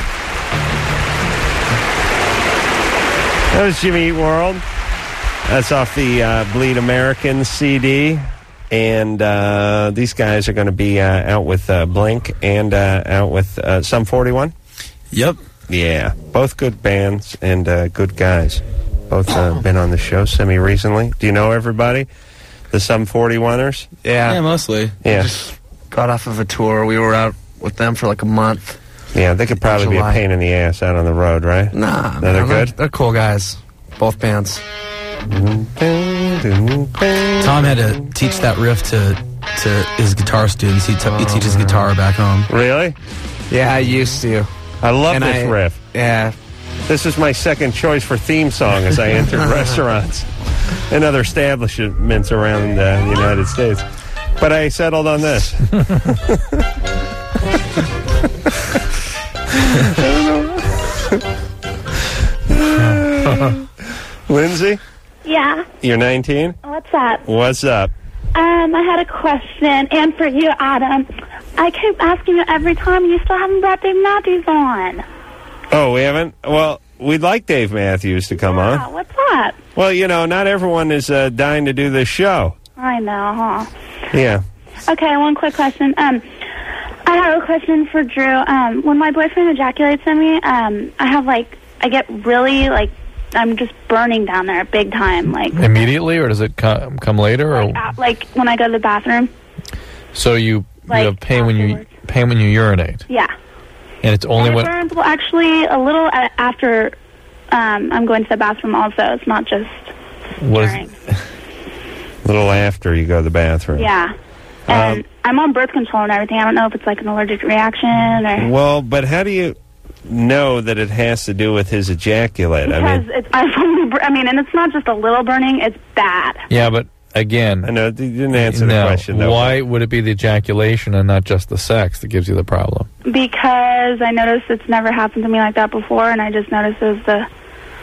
That was Jimmy Eat World. That's off the uh, Bleed American C D. And uh, these guys are going to be uh, out with uh, Blink and uh, out with uh, Sum forty-one. Yep. Yeah, both good bands and uh, good guys. Both uh, been on the show semi-recently. Do you know everybody? The Sum forty-one-ers? Yeah. Yeah, mostly. Yeah. Just got off of a tour. We were out with them for like a month. Yeah, they could probably be a July. pain in the ass out on the road, right? Nah, No, they're man, good? They're cool guys. Both bands. Tom had to teach that riff to to his guitar students. He, t- he teaches guitar back home. Really? Yeah, I used to. I love And this I- riff. Yeah. This is my second choice for theme song as I entered restaurants and other establishments around uh, the United States. But I settled on this. Lindsay, Yeah. you're nineteen? What's up? What's up? Um, I had a question, and for you, Adam. I keep asking you every time. You still haven't brought Dave Matthews on. Oh, we haven't? Well, we'd like Dave Matthews to come Yeah, on. what's up? Well, you know, not everyone is uh, dying to do this show. I know, huh? Yeah. Okay, one quick question. Um, I have a question for Drew. Um, when my boyfriend ejaculates on me, um, I have like, I get really like, I'm just burning down there big time. Like Immediately, or does it come, come later? Or like, uh, like when I go to the bathroom. so you like you have pain when you pain when you urinate, Yeah. and it's only And it when burns, well, actually, a little a- after um, I'm going to the bathroom. Also, it's not just What during. is a little after you go to the bathroom. Yeah. And Um, I'm on birth control and everything. I don't know if it's like an allergic reaction or well, but how do you know that it has to do with his ejaculate? I because mean, it's. I've only. bur- I mean, and it's not just a little burning. It's bad. yeah, but again, I know you didn't answer the no, question though. why would it be the ejaculation and not just the sex that gives you the problem? Because I noticed it's never happened to me like that before, and I just noticed it was the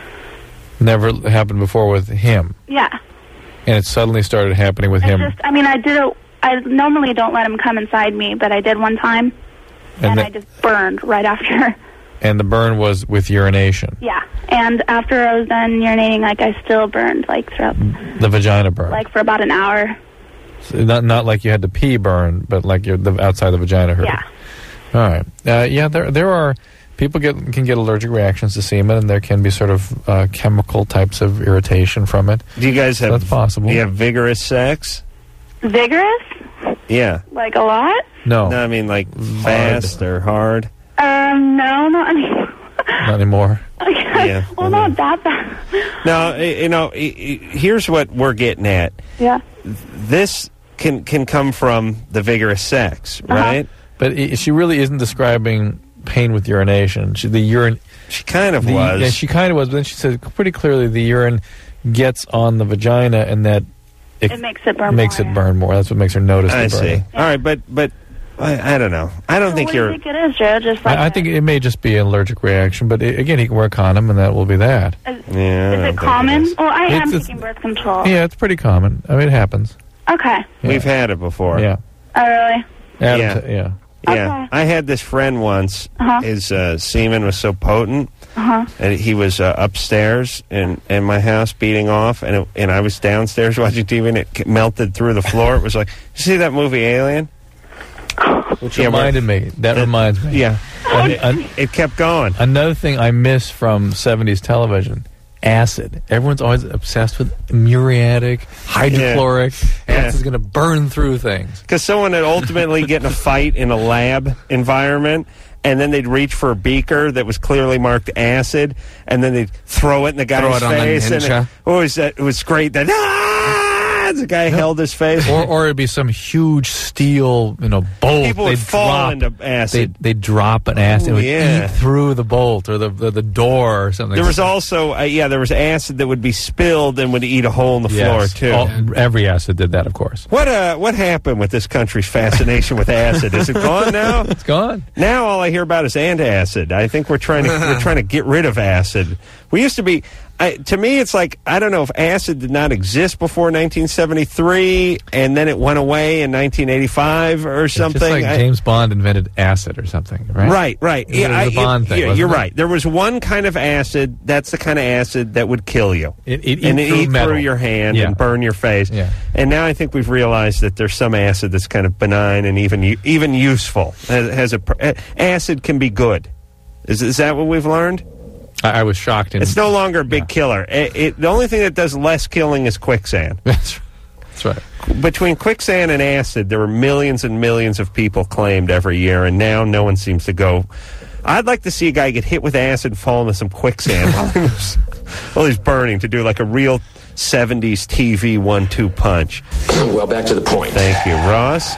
Never happened before with him, yeah. and it suddenly started happening with It's him, just. I mean, I did it. I normally don't let him come inside me, but I did one time, and and the, I just burned right after. and the burn was with urination, Yeah, and after I was done urinating, like I still burned like throughout, the vagina burn. like for about an hour. So not not like you had to pee burn, but like your the outside the vagina hurt. Yeah. All right. Uh, yeah, there there are people get can get allergic reactions to semen, and there can be sort of uh, chemical types of irritation from it. Do you guys So have? that's possible. Do you have vigorous sex? Vigorous, Yeah. like a lot. No, No, I mean like fast or hard. Um, no, not anymore. not anymore. Yeah. Well, not that bad. No, y- you know, y- y- here's what we're getting at. Yeah. This can can come from the vigorous sex, Uh-huh. right? But i she really isn't describing pain with urination. She, the urine. She kind of the, was. Yeah, she kind of was. But then she said pretty clearly the urine gets on the vagina, and that It makes it burn makes more, it burn more. That's what makes her notice I the burning. see. All right, but but I, I don't know. I don't So think what do you're. you think it is, Joe? Just like I, I think it may just be an allergic reaction, but i again, he can wear a condom, and that will be that. Is, Yeah, I don't is it think common? is. Well, I am It's- it's- taking birth control. Yeah, it's pretty common. I mean, it happens. Okay. We've had it before. Yeah. Oh, really? Adam, Yeah. t- yeah. Yeah, I had this friend once. Uh-huh. His uh, semen was so potent, Uh-huh. and he was uh, upstairs in, in my house beating off, and it, and I was downstairs watching T V, and it c- melted through the floor. It was like, you see that movie Alien? Which Yeah, we're- reminded me. That reminds me. Yeah, An- an- it kept going. another thing I miss from seventies television: acid. Everyone's always obsessed with muriatic, hydrochloric. Yeah. Acid is going to burn through things. Because someone would ultimately get in a fight in a lab environment, and then they'd reach for a beaker that was clearly marked acid, and then they'd throw it in the guy's Throw it on the face. and ninja. it, oh, it was, it was great. That ah! The guy held his face. Or, or it'd be some huge steel, you know, bolt. People would They'd fall drop, into acid. They they drop an acid. Ooh, it would yeah. eat through the bolt or the the, the door or something. There was also, uh, yeah, there was acid that would be spilled and would eat a hole in the floor Yes. too. All- every acid did that, of course. What uh, what happened with this country's fascination with acid? Is it gone now? It's gone. Now all I hear about is antacid. I think we're trying to we're trying to get rid of acid. We used to be. I, to me, it's like I don't know if acid did not exist before nineteen seventy-three, and then it went away in nineteen eighty-five or It's something. just like I- James Bond invented acid or something, right? Right, right. It was I- a Bond it- thing, yeah, wasn't you're it? right. There was one kind of acid. That's the kind of acid that would kill you. It, it and eat it through eat metal. through your hand Yeah. and burn your face. Yeah. And now I think we've realized that there's some acid that's kind of benign and even u- even useful. Has, has a pr- uh, acid can be good. Is is that what we've learned? I, I was shocked. In, It's no longer a big killer. It, it, the only thing that does less killing is quicksand. That's, that's right. Between quicksand and acid, there were millions and millions of people claimed every year, and now no one seems to go. I'd like to see a guy get hit with acid and fall into some quicksand while, he was, while he's burning to do like a real seventies T V one two punch. Well, back to the point. Thank you. Ross?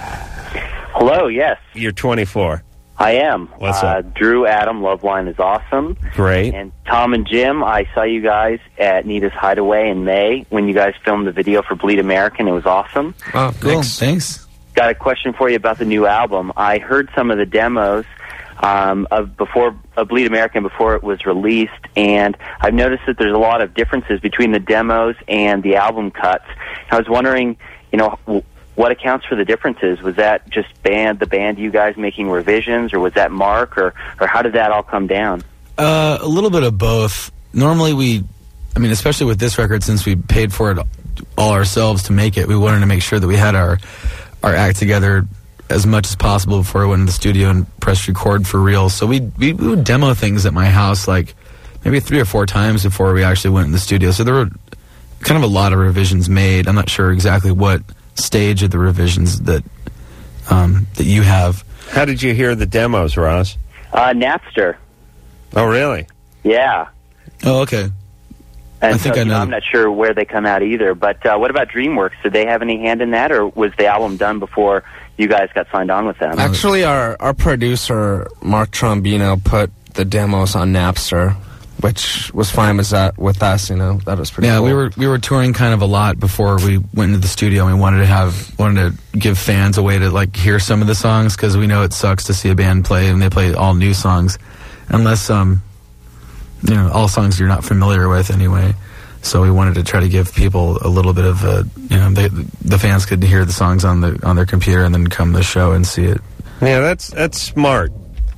Hello, yes. You're twenty-four. I am. What's uh, up? Drew, Adam, Loveline is awesome. Great. And Tom and Jim, I saw you guys at Nita's Hideaway in May when you guys filmed the video for Bleed American. It was awesome. Oh, cool. Thanks. Thanks. Got a question for you about the new album. I heard some of the demos um, of before of Bleed American before it was released, and I've noticed that there's a lot of differences between the demos and the album cuts. I was wondering, you know, w- what accounts for the differences? Was that just band the band you guys making revisions, or was that Mark, or or how did that all come down? Uh, a little bit of both. Normally we, I mean, especially with this record, since we paid for it all ourselves to make it. We wanted to make sure that we had our our act together as much as possible before we went in the studio and pressed record for real. So we, we we would demo things at my house like maybe three or four times before we actually went in the studio. So there were kind of a lot of revisions made. I'm not sure exactly what stage of the revisions that um, that you have. How did you hear the demos, Ross? Uh, Napster. Oh, really? Yeah. Oh, okay. And I think so, I you know. I'm not sure where they come out either. But uh, what about DreamWorks? Did they have any hand in that, or was the album done before you guys got signed on with them? Actually, our, our producer, Mark Trombino, put the demos on Napster, which was fine with, that, with us, you know. That was pretty Yeah, cool. we were we were touring kind of a lot before we went into the studio. And we wanted to have wanted to give fans a way to like hear some of the songs because we know it sucks to see a band play and they play all new songs, unless um you know all songs you're not familiar with anyway. So we wanted to try to give people a little bit of a you know they, the fans could hear the songs on the on their computer and then come to the show and see it. Yeah, that's that's smart.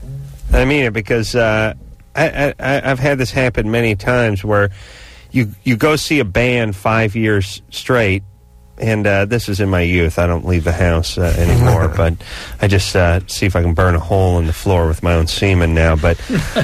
I mean it because. Uh, I, I, I've had this happen many times where you you go see a band five years straight, and uh, this is in my youth. I don't leave the house uh, anymore, but I just uh, see if I can burn a hole in the floor with my own semen now. But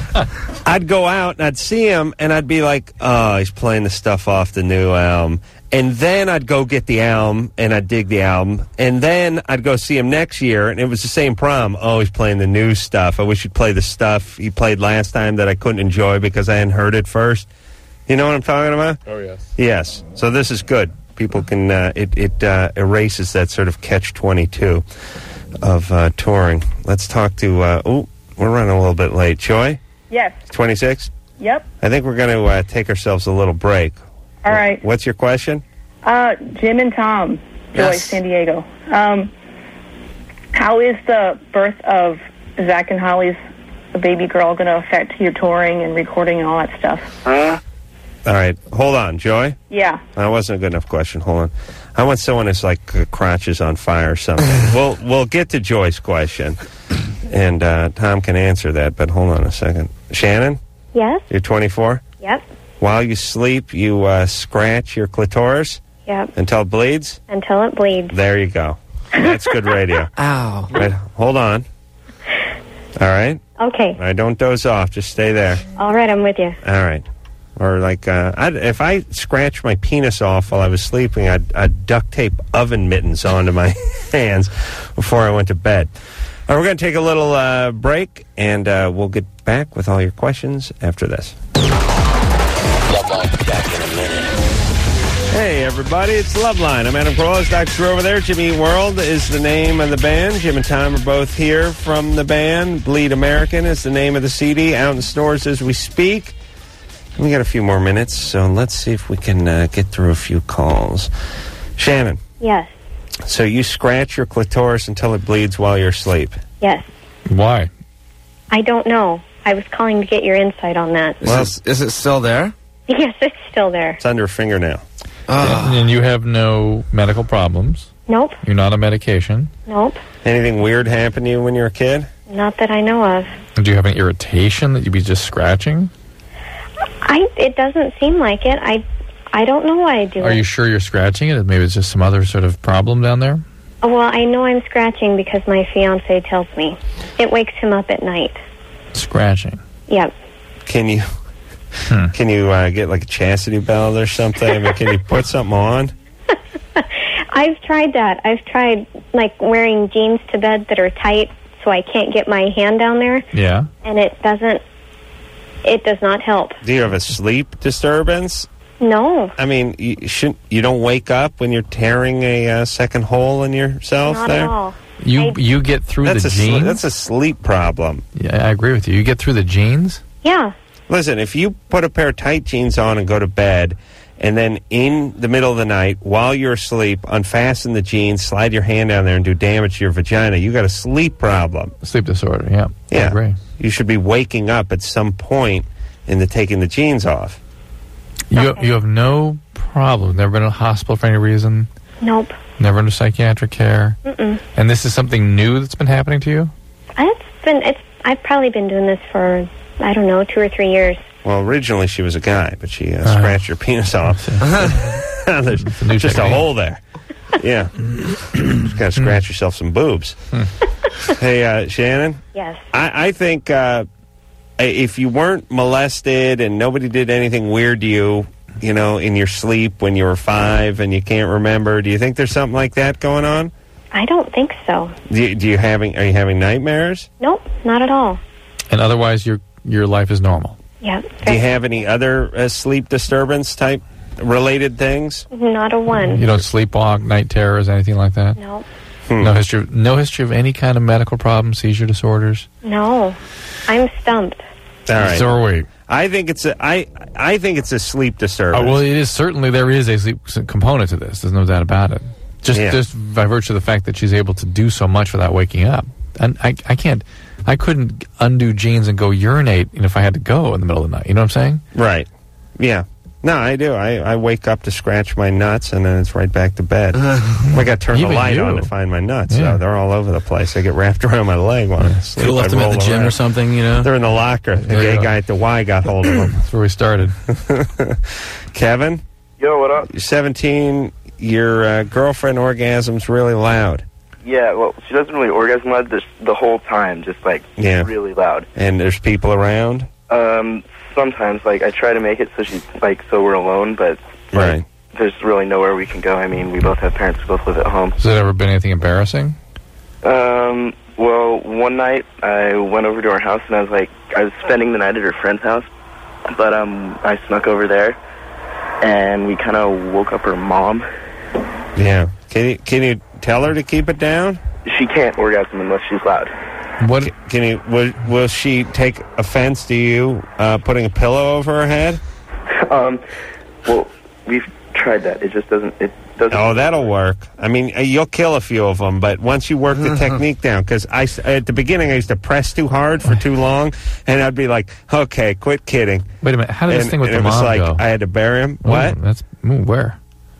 I'd go out and I'd see him, and I'd be like, oh, he's playing the stuff off the new album. And then I'd go get the album, and I'd dig the album. And then I'd go see him next year, and it was the same problem. Oh, he's playing the new stuff. I wish he'd play the stuff he played last time that I couldn't enjoy because I hadn't heard it first. You know what I'm talking about? Oh, yes. Yes. So this is good. People can, uh, it, it uh, erases that sort of catch twenty-two of uh, touring. Let's talk to, uh, oh, we're running a little bit late. Joy? Yes. twenty-six? Yep. I think we're going to uh, take ourselves a little break. All right. What's your question? Uh, Jim and Tom, Joy, Yes. San Diego. Um, how is the birth of Zach and Holly's baby girl going to affect your touring and recording and all that stuff? Huh? All right. Hold on, Joy. Yeah. That wasn't a good enough question. Hold on. I want someone who's like uh, crotches on fire or something. we'll we'll get to Joy's question, and uh, Tom can answer that. But hold on a second. Shannon, Yes. you're twenty-four. Yep. While you sleep, you uh, scratch your clitoris Yep. until it bleeds. Until it bleeds. There you go. That's good radio. Ow. Right, hold on. All right. Okay. I don't doze off. Just stay there. All right, I'm with you. All right. Or like, uh, I'd, if I scratched my penis off while I was sleeping, I'd, I'd duct tape oven mittens onto my hands before I went to bed. All right, we're going to take a little uh, break, and uh, we'll get back with all your questions after this. Loveline back in a minute. Hey, everybody, it's Loveline. I'm Adam Carolla. It's Doctor Drew over there. Jimmy Eat World is the name of the band. Jim and Tom are both here from the band. Bleed American is the name of the C D, out in stores as we speak. We got a few more minutes, so let's see if we can uh, get through a few calls. Shannon, Yes. so you scratch your clitoris until it bleeds while you're asleep. Yes. Why? I don't know. I was calling to get your insight on that. Well, Is, is it still there? Yes, it's still there. it's under a fingernail. And, and you have no medical problems. Nope. You're not on medication. Nope. Anything weird happen to you when you were a kid? Not that I know of. Do you have an irritation that you'd be just scratching? I. It doesn't seem like it. I. I don't know why I do Are it. you sure you're scratching it? Maybe it's just some other sort of problem down there? Oh, well, I know I'm scratching because my fiance tells me. It wakes him up at night. Scratching. Yep. Can you can you uh, get like a chastity belt or something? I mean, can you put something on? I've tried that. I've tried, like, wearing jeans to bed that are tight so I can't get my hand down there, Yeah. and it doesn't, it does not help. Do you have a sleep disturbance? No, I mean, you shouldn't. You don't wake up when you're tearing a uh, second hole in yourself. not there. at all. You you get through That's the a sle- jeans? that's a sleep problem. Yeah, I agree with you. You get through the jeans? Yeah. Listen, if you put a pair of tight jeans on and go to bed, and then in the middle of the night, while you're asleep, unfasten the jeans, slide your hand down there, and do damage to your vagina, you got a sleep problem. Sleep disorder, yeah. I Yeah. agree. You should be waking up at some point in the taking the jeans off. You you have no problem. Never been in a hospital for any reason? Nope. Never under psychiatric care? Mm-mm. And this is something new that's been happening to you? It's been, it's, I've probably been doing this for, I don't know, two or three years. Well, originally she was a guy, but she uh, scratched her penis off. There's just technique. a hole there. Yeah. Just got to scratch yourself some boobs. Hey, uh, Shannon? Yes. I, I think uh, if you weren't molested and nobody did anything weird to you, you know, in your sleep when you were five and you can't remember, do you think there's something like that going on? I don't think so. Do you, do you having are you having nightmares? Nope, not at all. And otherwise, your your life is normal. Yeah. Do you have any other uh, sleep disturbance type related things? Not a one. You don't sleepwalk, night terrors, anything like that? No. Hmm. No history. Of, no history of any kind of medical problems, seizure disorders. No. I'm stumped. All right. So are we. I think it's a I I think it's a sleep disturbance. Uh, well, it is certainly there is a sleep component to this. There's no doubt about it. Just Yeah. just by virtue of the fact that she's able to do so much without waking up, and I I can't I couldn't undo jeans and go urinate, you know, if I had to go in the middle of the night. You know what I'm saying? Right. Yeah. No, I do. I, I wake up to scratch my nuts, and then it's right back to bed. I got to turn the Even light you. on to find my nuts. Yeah. So they're all over the place. They get wrapped around my leg while I sleep. Could have left I them at roll the gym around. or something, you know? They're in the locker. The There you gay go. guy at the Y got hold of them. That's where we started. Kevin, Yo, what up? you're seventeen. Your uh, girlfriend orgasms really loud. Yeah, well, she doesn't really orgasm loud this, the whole time, just like Yeah. really loud. And there's people around? Um, sometimes, like, I try to make it so she's like so we're alone, but Right. there's really nowhere we can go. I mean, we both have parents who both live at home. Has there ever been anything embarrassing? Um, well, one night I went over to her house and I was like, I was spending the night at her friend's house, but um, I snuck over there and we kind of woke up her mom. Yeah. Can you can you tell her to keep it down? She can't orgasm unless she's loud. What can you? Will, will she take offense to you uh, putting a pillow over her head? Um, well, we've tried that. It just doesn't. It doesn't. Oh, that'll work. I mean, uh, you'll kill a few of them, but once you work the technique down, because I s- at the beginning I used to press too hard for too long, and I'd be like, "Okay, quit kidding." Wait a minute. How did this And- thing with and the it was mom like go? I had to bury him. Oh, What? That's ooh, where?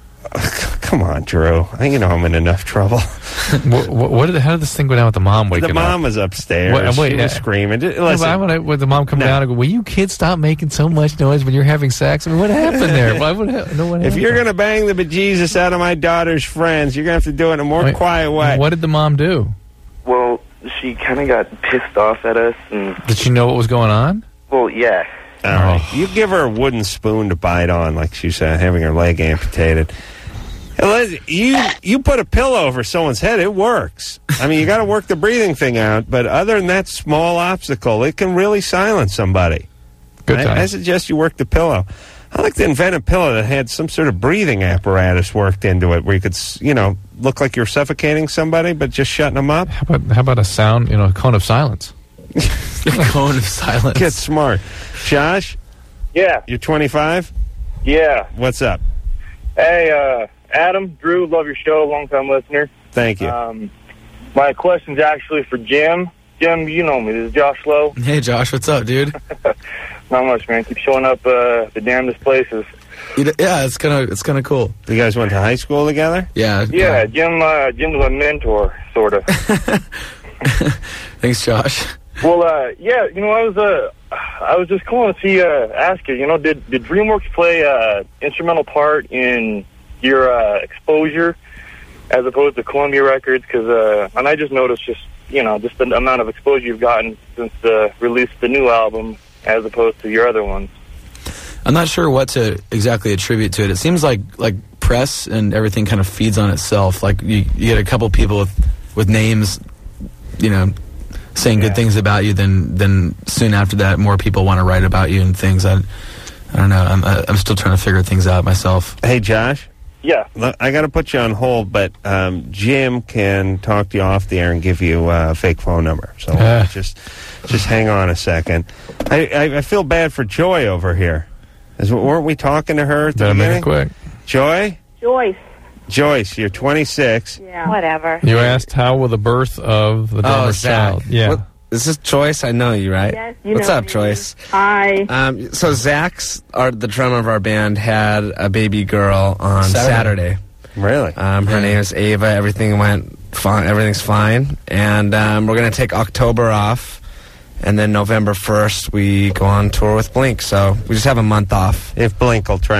Come on, Drew. You know I'm in enough trouble. what, what, what did how did this thing go down with the mom waking The mom up? was upstairs. What- wait, she was uh, screaming. No, but Listen, I wanna, would the mom come No. down and go, will you kids stop making so much noise when you're having sex? I mean, what happened there? Why would ha- no one if you're going to bang the bejesus out of my daughter's friends, you're going to have to do it in a more Wait, quiet way. What did the mom do? Well, she kind of got pissed off at us, and Did she know what was going on? well, yeah. All right. You give her a wooden spoon to bite on like she's uh, having her leg amputated. Unless You you put a pillow over someone's head, it works. I mean, you got to work the breathing thing out, but other than that small obstacle, it can really silence somebody. Good I, time. I suggest you work the pillow. I'd like to invent a pillow that had some sort of breathing apparatus worked into it, where you could, s- you know, look like you're suffocating somebody, but just shutting them up. How about how about a sound, you know, a cone of silence? Cone of silence. Get smart. Josh, Yeah, you're twenty-five? yeah. What's up? Hey, uh, Adam, Drew, love your show, long-time listener. Thank you. Um, my question's actually for Jim. Jim, you know me. This is Josh Lowe. Hey, Josh, what's up, dude? Not much, man. Keep showing up uh, the damnedest places. You d- Yeah, it's kind of it's kind of cool. You guys went to high school together? Yeah. Yeah, Jim. Uh, Jim's my mentor, sort of. Thanks, Josh. Well, uh, yeah, you know, I was uh, I was just calling to see, uh, ask you, you know, did did DreamWorks play uh, instrumental part in your uh, exposure as opposed to Columbia Records? Because, uh, and I just noticed just, you know, just the amount of exposure you've gotten since the release of the new album as opposed to your other ones. I'm not sure what to exactly attribute to it. It seems like like press and everything kind of feeds on itself. Like you, you get a couple people with with names, you know, saying good things about you. Then then soon after that, more people want to write about you and things. I I don't know. I'm I'm still trying to figure things out myself. Hey, Josh. Yeah. Look, I got to put you on hold, but um, Jim can talk to you off the air and give you uh, a fake phone number. So uh, just just hang on a second. I, I, I feel bad for Joy over here. Is, weren't we talking to her at the Better make it beginning? quick. Joy? Joyce. Joyce, you're twenty-six. Yeah. Whatever. You asked how will the birth of the Oh, drummer's Zach. child? Yeah. What, this is Joyce. I know you, right? Yes, you What's know up, me. Joyce? Hi. Um, so Zach's, our, the drummer of our band, had a baby girl on Saturday. Saturday. Really? Um, her name is Ava. Everything went fine. Everything's fine, and um, we're gonna take October off, and then November first we go on tour with Blink. So we just have a month off. If Blink will travel.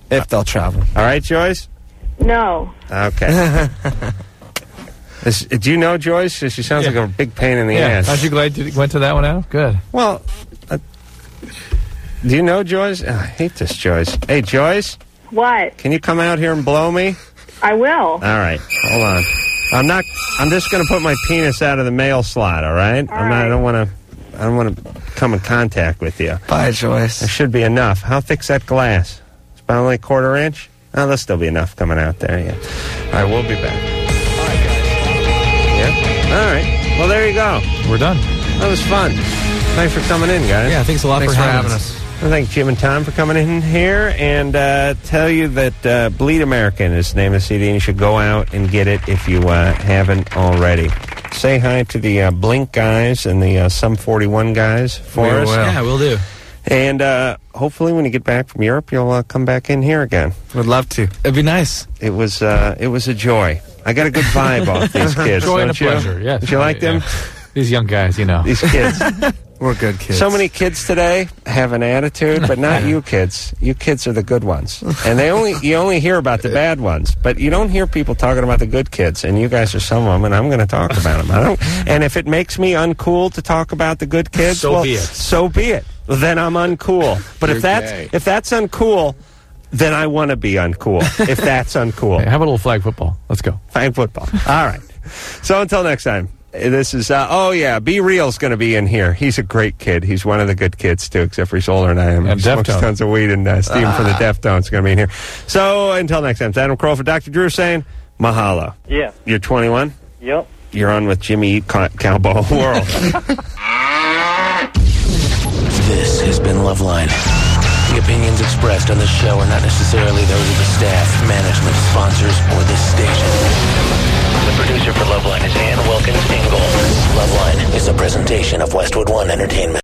If they'll travel. All right, Joyce? No. Okay. Is, do you know Joyce? She sounds Yeah. like a big pain in the Yeah. ass. Aren't you glad you went to that one out? Good. Well, uh, do you know Joyce? Oh, I hate this, Joyce. Hey, Joyce, What? can you come out here and blow me? I will. All right, hold on. I'm not. I'm just going to put my penis out of the mail slot. All right. All I'm not. right. I don't want to. I don't want to come in contact with you. Bye, Joyce. There should be enough. How thick's that glass? It's about only a quarter inch. Oh, there'll still be enough coming out there. Yeah. All right, we'll be back. All right, guys. Yeah. All right. Well, there you go. We're done. That was fun. Thanks for coming in, guys. Yeah, thanks a lot Thanks for for having, having us. us. I thank Jim and Tom for coming in here and uh, tell you that uh, Bleed American is the name of the C D, and you should go out and get it if you uh, haven't already. Say hi to the uh, Blink guys and the uh, Sum forty-one guys for We us. will. Yeah, we'll do. And uh, hopefully when you get back from Europe, you'll uh, come back in here again. Would love to. It'd be nice. It was uh, it was a joy. I got a good vibe off these kids. Joy and a don't you? pleasure, yes. Did you like them? Yeah. These young guys, you know. These kids. We're good kids. So many kids today have an attitude, but not you kids. You kids are the good ones, and they only you only hear about the bad ones, but you don't hear people talking about the good kids. And you guys are some of them, and I'm going to talk about them. I don't. And if it makes me uncool to talk about the good kids, So well, be it. So be it. Well, then I'm uncool. But You're if that's gay. if that's uncool, then I want to be uncool. If that's uncool, Hey, have a little flag football. Let's go. flag football. All right. So until next time. This is, uh, oh yeah, Be Real's going to be in here. He's a great kid. He's one of the good kids, too, except for he's older than I am. And he smokes Deftones. tons of weed, and uh, Steve Ah. from the Deftones is going to be in here. So until next time, it's Adam Kroll for Doctor Drew saying, mahalo. Yeah. You're twenty-one? Yep. You're on with Jimmy Eat Cow- Cowbell World. This has been Loveline. The opinions expressed on this show are not necessarily those of the staff, management, sponsors, or this station. The producer for Loveline is Ann Wilkins Ingle. Loveline is a presentation of Westwood One Entertainment.